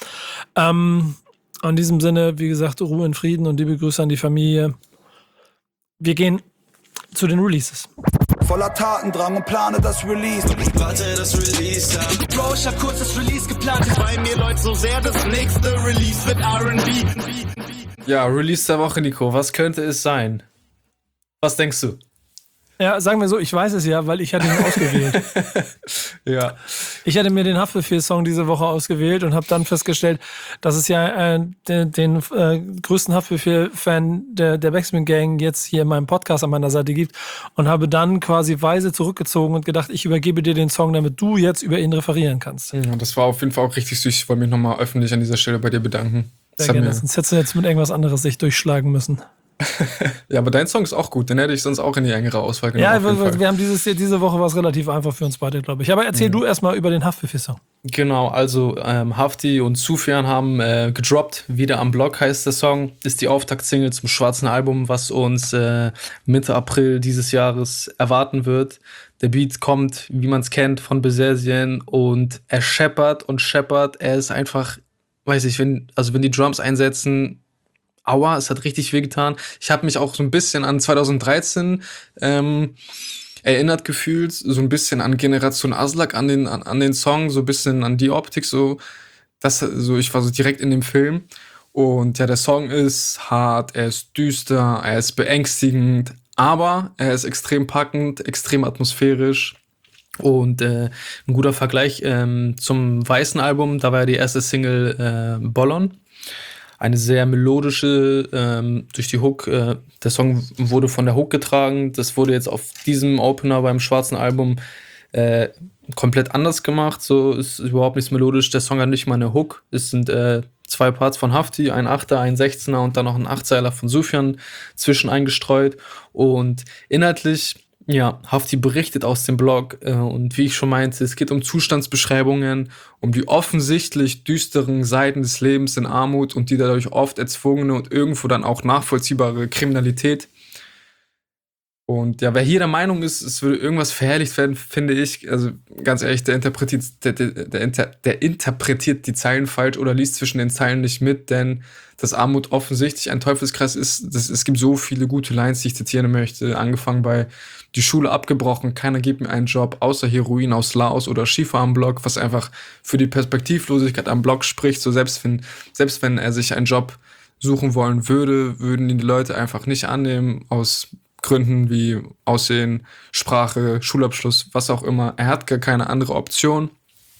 In diesem Sinne, wie gesagt, Ruhe in Frieden und liebe Grüße an die Familie. Wir gehen zu den Releases. Voller Tatendrang und plane das Release. Warte, das Release ab. Bro, ich hab kurz das Release geplant. Bei mir läuft so sehr, das nächste Release wird R&B. Ja, Release der Woche, Nico. Was könnte es sein? Was denkst du? Ja, sagen wir so, ich weiß es ja, weil ich hatte ihn ausgewählt. Ja. Ich hatte mir den Haftbefehl-Song diese Woche ausgewählt und habe dann festgestellt, dass es ja den größten Haftbefehl-Fan der Backspin Gang jetzt hier in meinem Podcast an meiner Seite gibt und habe dann quasi weise zurückgezogen und gedacht, ich übergebe dir den Song, damit du jetzt über ihn referieren kannst. Ja, das war auf jeden Fall auch richtig süß. Ich wollte mich nochmal öffentlich an dieser Stelle bei dir bedanken. Das Sehr hat gerne. mir- Sonst hättest du jetzt mit irgendwas anderes sich durchschlagen müssen. Ja, aber dein Song ist auch gut. Den hätte ich sonst auch in die engere Auswahl genommen. Ja, auf jeden Fall. wir haben diese Woche was relativ einfach für uns beide, glaube ich. Aber erzähl du erstmal über den Haftbefehl-Song. Genau, also Hafti und Sufjan haben gedroppt. Wieder am Block heißt der Song. Ist die Auftaktsingle zum schwarzen Album, was uns Mitte April dieses Jahres erwarten wird. Der Beat kommt, wie man es kennt, von Besesien und er scheppert und scheppert. Er ist einfach, weiß ich, wenn die Drums einsetzen, aua, es hat richtig wehgetan. Ich habe mich auch so ein bisschen an 2013 erinnert gefühlt, so ein bisschen an Generation Aslak, an den Song, so ein bisschen an die Optik, so ich war so direkt in dem Film. Und ja, der Song ist hart, er ist düster, er ist beängstigend, aber er ist extrem packend, extrem atmosphärisch. Und ein guter Vergleich zum weißen Album, da war ja die erste Single Bollon. Eine sehr melodische, durch die Hook, der Song wurde von der Hook getragen. Das wurde jetzt auf diesem Opener beim schwarzen Album komplett anders gemacht. So ist überhaupt nichts melodisch. Der Song hat nicht mal eine Hook. Es sind 2 Parts von Hafti, ein 8er, ein 16er und dann noch ein 8-Zeiler von Sufjan zwischen eingestreut. Und inhaltlich, ja, Hafti berichtet aus dem Blog und wie ich schon meinte, es geht um Zustandsbeschreibungen, um die offensichtlich düsteren Seiten des Lebens in Armut und die dadurch oft erzwungene und irgendwo dann auch nachvollziehbare Kriminalität. Und ja, wer hier der Meinung ist, es würde irgendwas verherrlicht werden, finde ich, also ganz ehrlich, der interpretiert die Zeilen falsch oder liest zwischen den Zeilen nicht mit, denn dass Armut offensichtlich ein Teufelskreis ist, es gibt so viele gute Lines, die ich zitieren möchte, angefangen bei die Schule abgebrochen, keiner gibt mir einen Job, außer Heroin aus Laos oder Schiefer am Block, was einfach für die Perspektivlosigkeit am Block spricht, so selbst wenn er sich einen Job suchen wollen würde, würden ihn die Leute einfach nicht annehmen, aus Gründen wie Aussehen, Sprache, Schulabschluss, was auch immer. Er hat gar keine andere Option.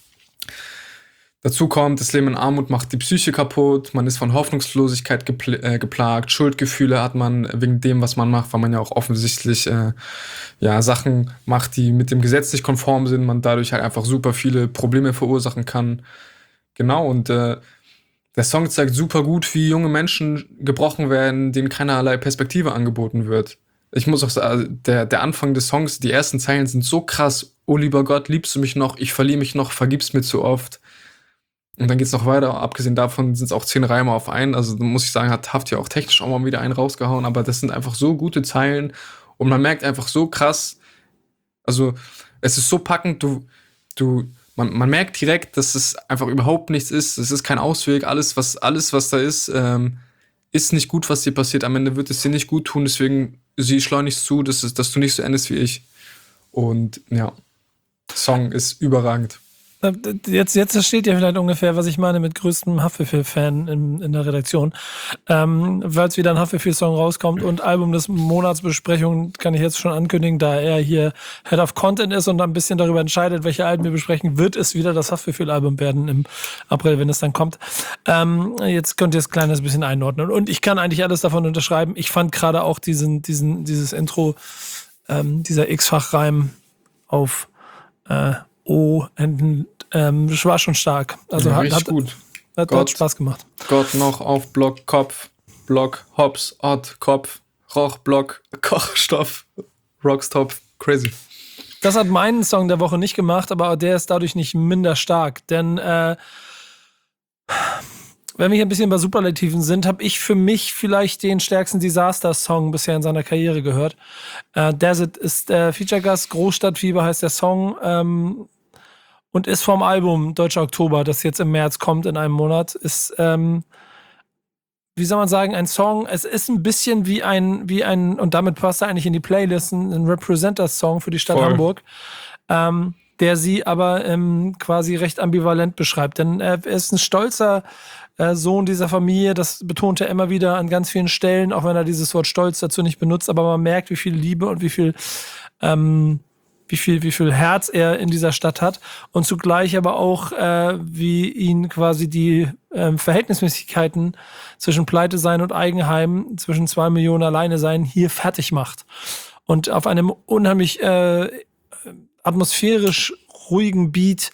Dazu kommt, das Leben in Armut macht die Psyche kaputt, man ist von Hoffnungslosigkeit geplagt, Schuldgefühle hat man wegen dem, was man macht, weil man ja auch offensichtlich Sachen macht, die mit dem Gesetz nicht konform sind, man dadurch halt einfach super viele Probleme verursachen kann. Genau, und der Song zeigt super gut, wie junge Menschen gebrochen werden, denen keinerlei Perspektive angeboten wird. Ich muss auch sagen, der Anfang des Songs, die ersten Zeilen sind so krass. Oh lieber Gott, liebst du mich noch? Ich verliere mich noch, vergib's mir zu oft. Und dann geht's noch weiter. Abgesehen davon sind es auch 10 Reime auf einen. Also muss ich sagen, hat Hafti auch technisch auch mal wieder einen rausgehauen. Aber das sind einfach so gute Zeilen. Und man merkt einfach so krass, also es ist so packend, man merkt direkt, dass es einfach überhaupt nichts ist. Es ist kein Ausweg. Alles, was da ist, ist nicht gut, was dir passiert. Am Ende wird es dir nicht gut tun. Deswegen sieh schleunigst zu, dass du nicht so endest wie ich. Und ja, Song ist überragend. Jetzt versteht ihr vielleicht ungefähr, was ich meine mit größtem Haftbefehl-Fan in der Redaktion. Weil es wieder ein Haftbefehl-Song rauskommt und Album des Monatsbesprechung kann ich jetzt schon ankündigen, da er hier Head of Content ist und ein bisschen darüber entscheidet, welche Alben wir besprechen, wird es wieder das Haftbefehl-Album werden im April, wenn es dann kommt. Jetzt könnt ihr es ein kleines bisschen einordnen. Und ich kann eigentlich alles davon unterschreiben. Ich fand gerade auch dieses Intro, dieser X-Fach-Reim auf war schon stark. Also richtig gut. Hat Spaß gemacht. Gott noch auf Block, Kopf, Block, Hops, Ort, Kopf, Roch, Block, Kochstoff, Rockstopf, crazy. Das hat meinen Song der Woche nicht gemacht, aber der ist dadurch nicht minder stark. Denn wenn wir hier ein bisschen bei Superlativen sind, habe ich für mich vielleicht den stärksten Disaster-Song bisher in seiner Karriere gehört. Desert ist der Feature-Gast, Großstadtfieber heißt der Song und ist vom Album Deutscher Oktober, das jetzt im März kommt in einem Monat. Ist, wie soll man sagen, ein Song, es ist ein bisschen wie ein und damit passt er eigentlich in die Playlist, ein Representer-Song für die Stadt Hamburg. Der sie aber quasi recht ambivalent beschreibt. Denn er ist ein stolzer Sohn dieser Familie, das betont er immer wieder an ganz vielen Stellen, auch wenn er dieses Wort Stolz dazu nicht benutzt, aber man merkt, wie viel Liebe und wie viel Herz er in dieser Stadt hat und zugleich aber auch, wie ihn quasi die Verhältnismäßigkeiten zwischen Pleite sein und Eigenheim, zwischen 2 Millionen alleine sein, hier fertig macht. Und auf einem unheimlich atmosphärisch ruhigen Beat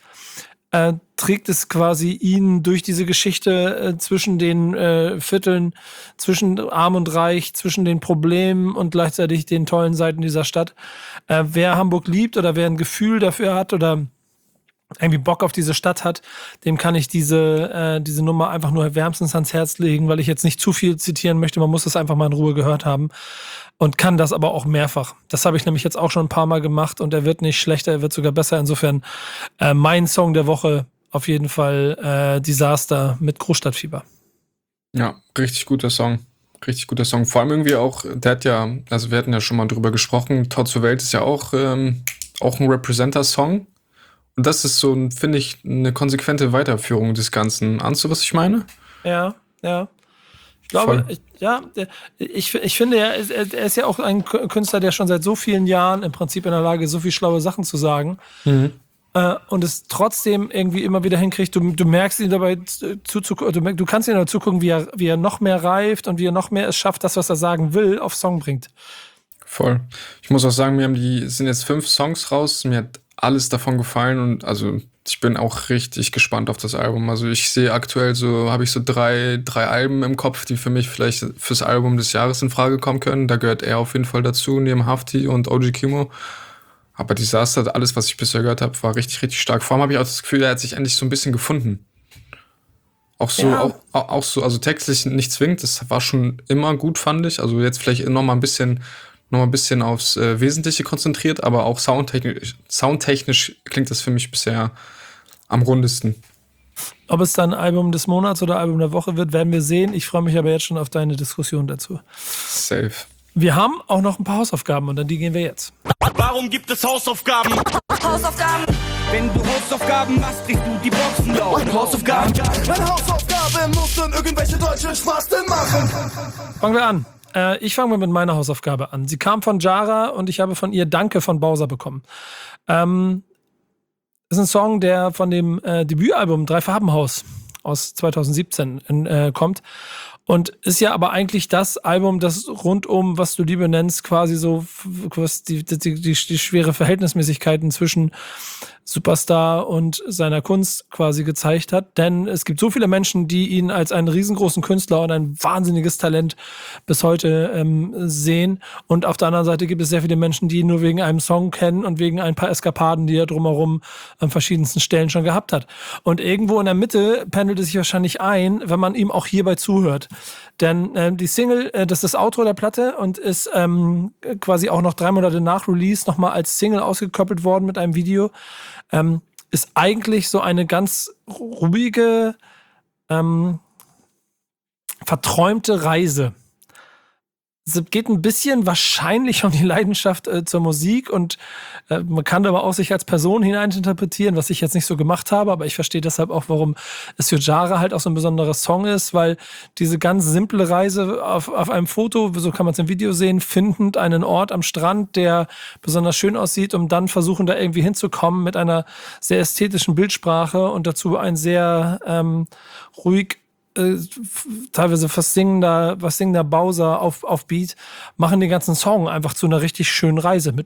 trägt es quasi ihn durch diese Geschichte zwischen den Vierteln, zwischen Arm und Reich, zwischen den Problemen und gleichzeitig den tollen Seiten dieser Stadt. Wer Hamburg liebt oder wer ein Gefühl dafür hat oder irgendwie Bock auf diese Stadt hat, dem kann ich diese Nummer einfach nur wärmstens ans Herz legen, weil ich jetzt nicht zu viel zitieren möchte. Man muss es einfach mal in Ruhe gehört haben und kann das aber auch mehrfach. Das habe ich nämlich jetzt auch schon ein paar Mal gemacht und er wird nicht schlechter, er wird sogar besser. Insofern mein Song der Woche auf jeden Fall Disaster mit Großstadtfieber. Ja, richtig guter Song. Richtig guter Song. Vor allem irgendwie auch, der hat ja, also wir hatten ja schon mal drüber gesprochen, Tor zur Welt ist ja auch ein Representer-Song. Und das ist so, finde ich, eine konsequente Weiterführung des Ganzen. Ahnst du, was ich meine? Ja. Ich glaube, ich finde, er ist ja auch ein Künstler, der schon seit so vielen Jahren im Prinzip in der Lage ist, so viel schlaue Sachen zu sagen. Mhm. Und es trotzdem irgendwie immer wieder hinkriegt. Du merkst ihn dabei zuzugucken, du kannst ihn dabei zugucken, wie er noch mehr reift und wie er noch mehr es schafft, das, was er sagen will, auf Song bringt. Voll. Ich muss auch sagen, sind jetzt 5 Songs raus. Mir hat alles davon gefallen und also ich bin auch richtig gespannt auf das Album. Also ich sehe aktuell habe ich so drei Alben im Kopf, die für mich vielleicht fürs Album des Jahres in Frage kommen können. Da gehört er auf jeden Fall dazu, neben Hafti und OG Kimo. Aber Disaster, alles, was ich bisher gehört habe, war richtig, richtig stark. Vor allem habe ich auch das Gefühl, er hat sich endlich so ein bisschen gefunden. Auch so, ja. auch so, also textlich nicht zwingend, das war schon immer gut, fand ich. Also jetzt vielleicht noch mal ein bisschen aufs Wesentliche konzentriert, aber auch soundtechnisch klingt das für mich bisher am rundesten. Ob es dann Album des Monats oder Album der Woche wird, werden wir sehen. Ich freue mich aber jetzt schon auf deine Diskussion dazu. Safe. Wir haben auch noch ein paar Hausaufgaben und an die gehen wir jetzt. Warum gibt es Hausaufgaben? Hausaufgaben. Wenn du Hausaufgaben machst, kriegst du die Boxen laut. Hausaufgaben. Meine Hausaufgabe muss dann irgendwelche deutschen Spasten machen. Fangen wir an. Ich fange mal mit meiner Hausaufgabe an. Sie kam von Jara und ich habe von ihr Danke von Bowser bekommen. Ist ein Song, der von dem Debütalbum Drei Farbenhaus aus 2017 kommt. Und ist ja aber eigentlich das Album, das rund um, was du Liebe nennst, quasi so was die schwere Verhältnismäßigkeiten zwischen Superstar und seiner Kunst quasi gezeigt hat. Denn es gibt so viele Menschen, die ihn als einen riesengroßen Künstler und ein wahnsinniges Talent bis heute sehen. Und auf der anderen Seite gibt es sehr viele Menschen, die ihn nur wegen einem Song kennen und wegen ein paar Eskapaden, die er drumherum an verschiedensten Stellen schon gehabt hat. Und irgendwo in der Mitte pendelt es sich wahrscheinlich ein, wenn man ihm auch hierbei zuhört. Denn die Single, das ist das Outro der Platte und ist quasi auch noch 3 Monate nach Release nochmal als Single ausgekoppelt worden mit einem Video. Ist eigentlich so eine ganz ruhige, verträumte Reise. Es geht ein bisschen wahrscheinlich um die Leidenschaft zur Musik und man kann aber auch sich als Person hineininterpretieren, was ich jetzt nicht so gemacht habe, aber ich verstehe deshalb auch, warum es für Jara halt auch so ein besonderer Song ist, weil diese ganz simple Reise auf einem Foto, so kann man es im Video sehen, findend einen Ort am Strand, der besonders schön aussieht, um dann versuchen, da irgendwie hinzukommen mit einer sehr ästhetischen Bildsprache und dazu ein sehr ruhig teilweise was singender Bowser auf Beat, machen den ganzen Song einfach zu einer richtig schönen Reise mit ihm.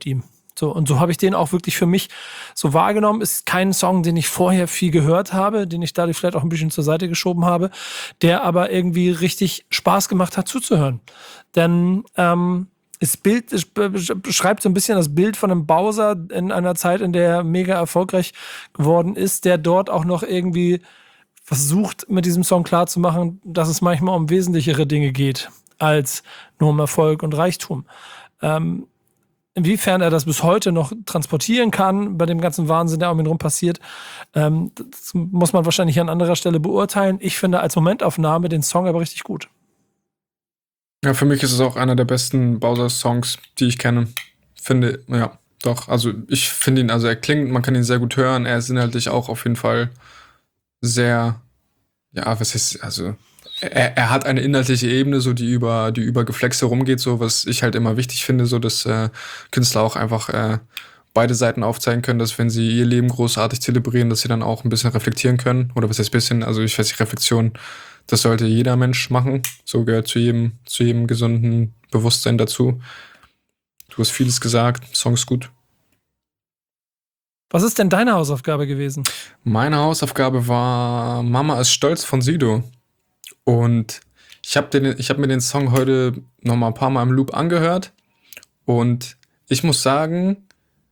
So, und so habe ich den auch wirklich für mich so wahrgenommen. Ist kein Song, den ich vorher viel gehört habe, den ich dadurch vielleicht auch ein bisschen zur Seite geschoben habe, der aber irgendwie richtig Spaß gemacht hat zuzuhören. Denn es beschreibt so ein bisschen das Bild von einem Bowser in einer Zeit, in der er mega erfolgreich geworden ist, der dort auch noch irgendwie versucht, mit diesem Song klarzumachen, dass es manchmal um wesentlichere Dinge geht, als nur um Erfolg und Reichtum. Inwiefern er das bis heute noch transportieren kann, bei dem ganzen Wahnsinn, der um ihn rum passiert, das muss man wahrscheinlich an anderer Stelle beurteilen. Ich finde als Momentaufnahme den Song aber richtig gut. Ja, für mich ist es auch einer der besten Bowser-Songs, die ich kenne. Finde, ja, doch. Also ich finde ihn, also er klingt, man kann ihn sehr gut hören. Er ist inhaltlich auch auf jeden Fall sehr, ja, was ist, also er hat eine inhaltliche Ebene, so die über Geflexe rumgeht, so was ich halt immer wichtig finde, so dass Künstler auch einfach beide Seiten aufzeigen können, dass wenn sie ihr Leben großartig zelebrieren, dass sie dann auch ein bisschen reflektieren können. Oder was heißt bisschen, also ich weiß nicht, Reflexion, das sollte jeder Mensch machen. So gehört zu jedem gesunden Bewusstsein dazu. Du hast vieles gesagt, Song ist gut. Was ist denn deine Hausaufgabe gewesen? Meine Hausaufgabe war Mama ist stolz von Sido. Und ich hab mir den Song heute noch mal ein paar Mal im Loop angehört. Und ich muss sagen,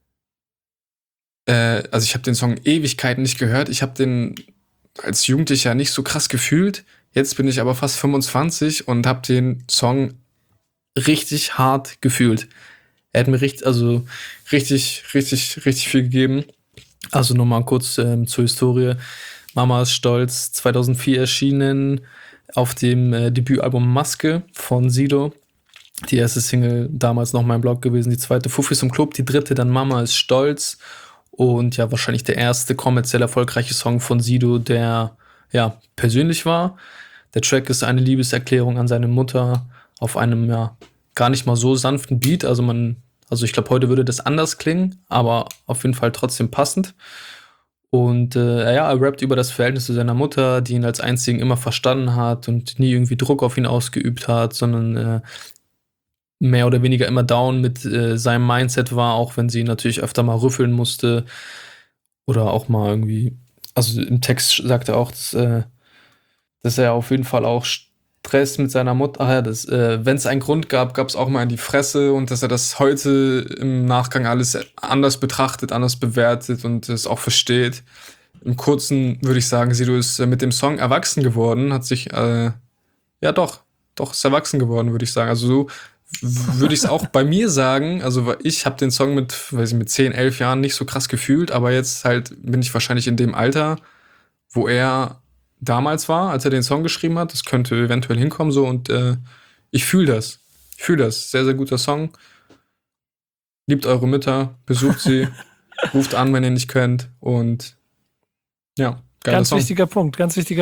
also ich habe den Song Ewigkeiten nicht gehört. Ich habe den als Jugendlicher nicht so krass gefühlt. Jetzt bin ich aber fast 25 und habe den Song richtig hart gefühlt. Er hat mir richtig viel gegeben. Also nochmal kurz zur Historie. Mama ist stolz, 2004 erschienen auf dem Debütalbum Maske von Sido. Die erste Single damals noch mein Blog gewesen, die zweite Fuffis im Club, die dritte dann Mama ist stolz. Und ja, wahrscheinlich der erste kommerziell erfolgreiche Song von Sido, der ja persönlich war. Der Track ist eine Liebeserklärung an seine Mutter auf einem ja gar nicht mal so sanften Beat. Also ich glaube, heute würde das anders klingen, aber auf jeden Fall trotzdem passend. Und er rappt über das Verhältnis zu seiner Mutter, die ihn als einzigen immer verstanden hat und nie irgendwie Druck auf ihn ausgeübt hat, sondern mehr oder weniger immer down mit seinem Mindset war, auch wenn sie ihn natürlich öfter mal rüffeln musste. Oder auch mal irgendwie, also im Text sagt er auch, dass er auf jeden Fall auch Stress mit seiner Mutter, wenn es einen Grund gab es auch mal in die Fresse und dass er das heute im Nachgang alles anders betrachtet, anders bewertet und es auch versteht. Im Kurzen würde ich sagen, Sido ist mit dem Song erwachsen geworden, hat sich, ist erwachsen geworden, würde ich sagen. Also so würde ich es auch bei mir sagen. Also ich habe den Song mit 10, 11 Jahren nicht so krass gefühlt, aber jetzt halt bin ich wahrscheinlich in dem Alter, wo er damals war, als er den Song geschrieben hat. Das könnte eventuell hinkommen so und ich fühle das. Sehr, sehr guter Song. Liebt eure Mütter, besucht sie, ruft an, wenn ihr nicht könnt und ja. Ganz wichtiger Punkt.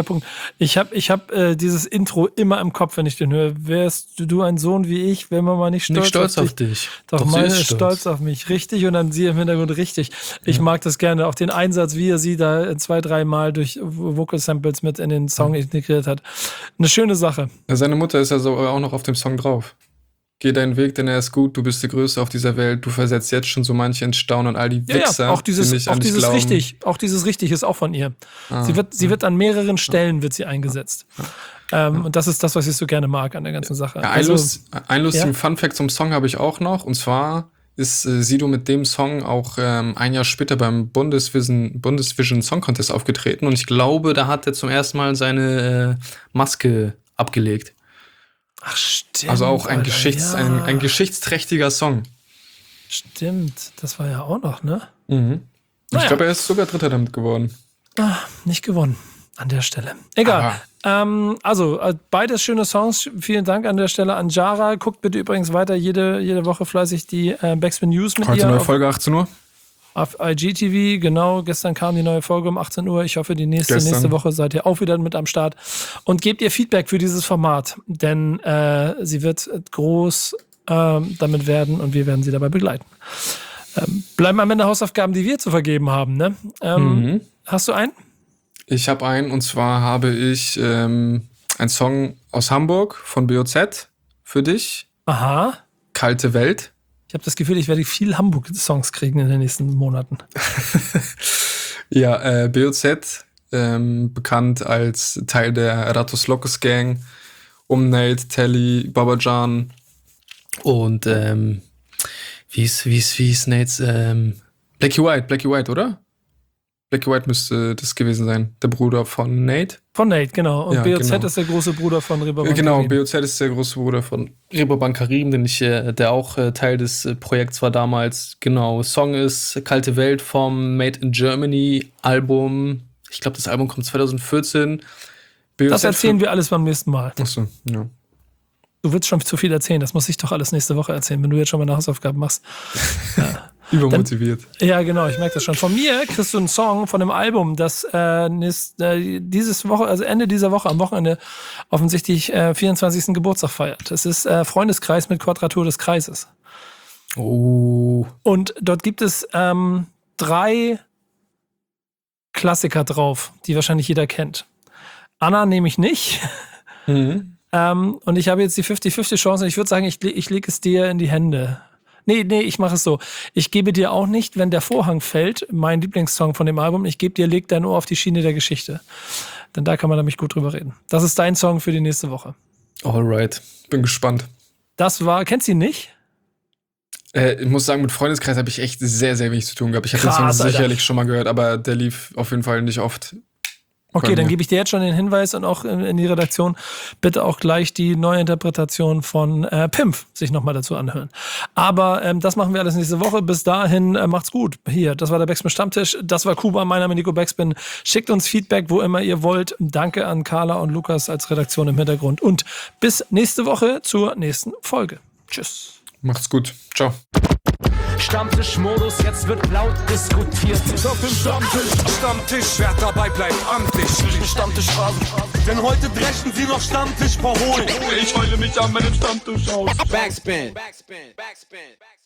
Ich hab dieses Intro immer im Kopf, wenn ich den höre. Wärst du ein Sohn wie ich, wäre man mal nicht stolz auf dich. Doch meine ist stolz auf mich. Richtig, und dann sie im Hintergrund richtig. Ich mag das gerne. Auch den Einsatz, wie er sie da 2, 3 Mal durch Vocal Samples mit in den Song integriert hat. Eine schöne Sache. Seine Mutter ist also auch noch auf dem Song drauf. Geh deinen Weg, denn er ist gut, du bist der Größte auf dieser Welt, du versetzt jetzt schon so manche in Staunen und all die Wichser, ja, auch dieses richtig. Auch dieses richtig ist auch von ihr. Sie wird an mehreren Stellen wird sie eingesetzt. Und das ist das, was ich so gerne mag an der ganzen Sache. Ja, ein lustigen Funfact zum Song habe ich auch noch, und zwar ist Sido mit dem Song auch ein Jahr später beim Bundesvision Song Contest aufgetreten und ich glaube, da hat er zum ersten Mal seine Maske abgelegt. Ach, stimmt. Also auch ein geschichtsträchtiger Song. Stimmt, das war ja auch noch, ne? Mhm. Ich glaube, er ist sogar Dritter damit geworden. Nicht gewonnen an der Stelle. Egal. Also, beides schöne Songs. Vielen Dank an der Stelle an Jara. Guckt bitte übrigens weiter jede Woche fleißig die Backspin News mit Heute ihr. neue Folge 18 Uhr. Auf IGTV, genau. Gestern kam die neue Folge um 18 Uhr. Ich hoffe, die nächste Woche seid ihr auch wieder mit am Start. Und gebt ihr Feedback für dieses Format, denn sie wird groß damit werden und wir werden sie dabei begleiten. Bleiben am Ende Hausaufgaben, die wir zu vergeben haben. Ne? Hast du einen? Ich habe einen, und zwar habe ich einen Song aus Hamburg von BOZ für dich. Aha. Kalte Welt. Ich habe das Gefühl, ich werde viel Hamburg-Songs kriegen in den nächsten Monaten. Ja, BOZ, bekannt als Teil der Ratos Locos Gang, Nate, Telly, Babajan und wie ist Nates? Blackie White, oder? Blackie White müsste das gewesen sein, der Bruder von Nate. Von Nate, genau. Und Ja, BOZ genau. ist der große Bruder von Reeperbahn. Genau, Karim. BOZ ist der große Bruder von Reeperbahn Karim, der auch Teil des Projekts war damals. Genau, Song ist Kalte Welt vom Made in Germany Album. Ich glaube, das Album kommt 2014. BOZ Das erzählen wir alles beim nächsten Mal. Achso, ja. Du willst schon zu viel erzählen, das muss ich doch alles nächste Woche erzählen, wenn du jetzt schon mal eine Hausaufgaben machst. Übermotiviert. Ja, genau, ich merke das schon. Von mir kriegst du einen Song von dem Album, das dieses Woche, also Ende dieser Woche, am Wochenende offensichtlich 24. Geburtstag feiert. Es ist Freundeskreis mit Quadratur des Kreises. Oh. Und dort gibt es 3 Klassiker drauf, die wahrscheinlich jeder kennt. Anna nehme ich nicht. Mhm. Und ich habe jetzt die 50-50 Chance. Ich würde sagen, ich lege es dir in die Hände. Nee, ich mache es so. Ich gebe dir auch nicht, wenn der Vorhang fällt, mein Lieblingssong von dem Album, ich gebe dir Leg dein Ohr auf die Schiene der Geschichte. Denn da kann man nämlich gut drüber reden. Das ist dein Song für die nächste Woche. Alright, bin gespannt. Kennst du ihn nicht? Ich muss sagen, mit Freundeskreis habe ich echt sehr, sehr wenig zu tun gehabt. Ich habe den Song Krass, Alter. sicherlich schon mal gehört, aber der lief auf jeden Fall nicht oft. Okay, Bei dann mir. gebe ich dir jetzt schon den Hinweis und auch in die Redaktion bitte auch gleich die Neuinterpretation von Pimp sich nochmal dazu anhören. Aber das machen wir alles nächste Woche. Bis dahin macht's gut. Hier, das war der Backspin Stammtisch. Das war Kuba, mein Name ist Nico Backspin. Schickt uns Feedback, wo immer ihr wollt. Danke an Carla und Lukas als Redaktion im Hintergrund. Und bis nächste Woche zur nächsten Folge. Tschüss. Macht's gut. Ciao. Stammtischmodus, jetzt wird laut diskutiert. Auf dem Stammtisch, wer dabei bleibt, amtlich. Stammtisch Phasen, denn heute brechen sie noch Stammtisch verholen. Ich heule mich an meinem Stammtisch aus. Backspin.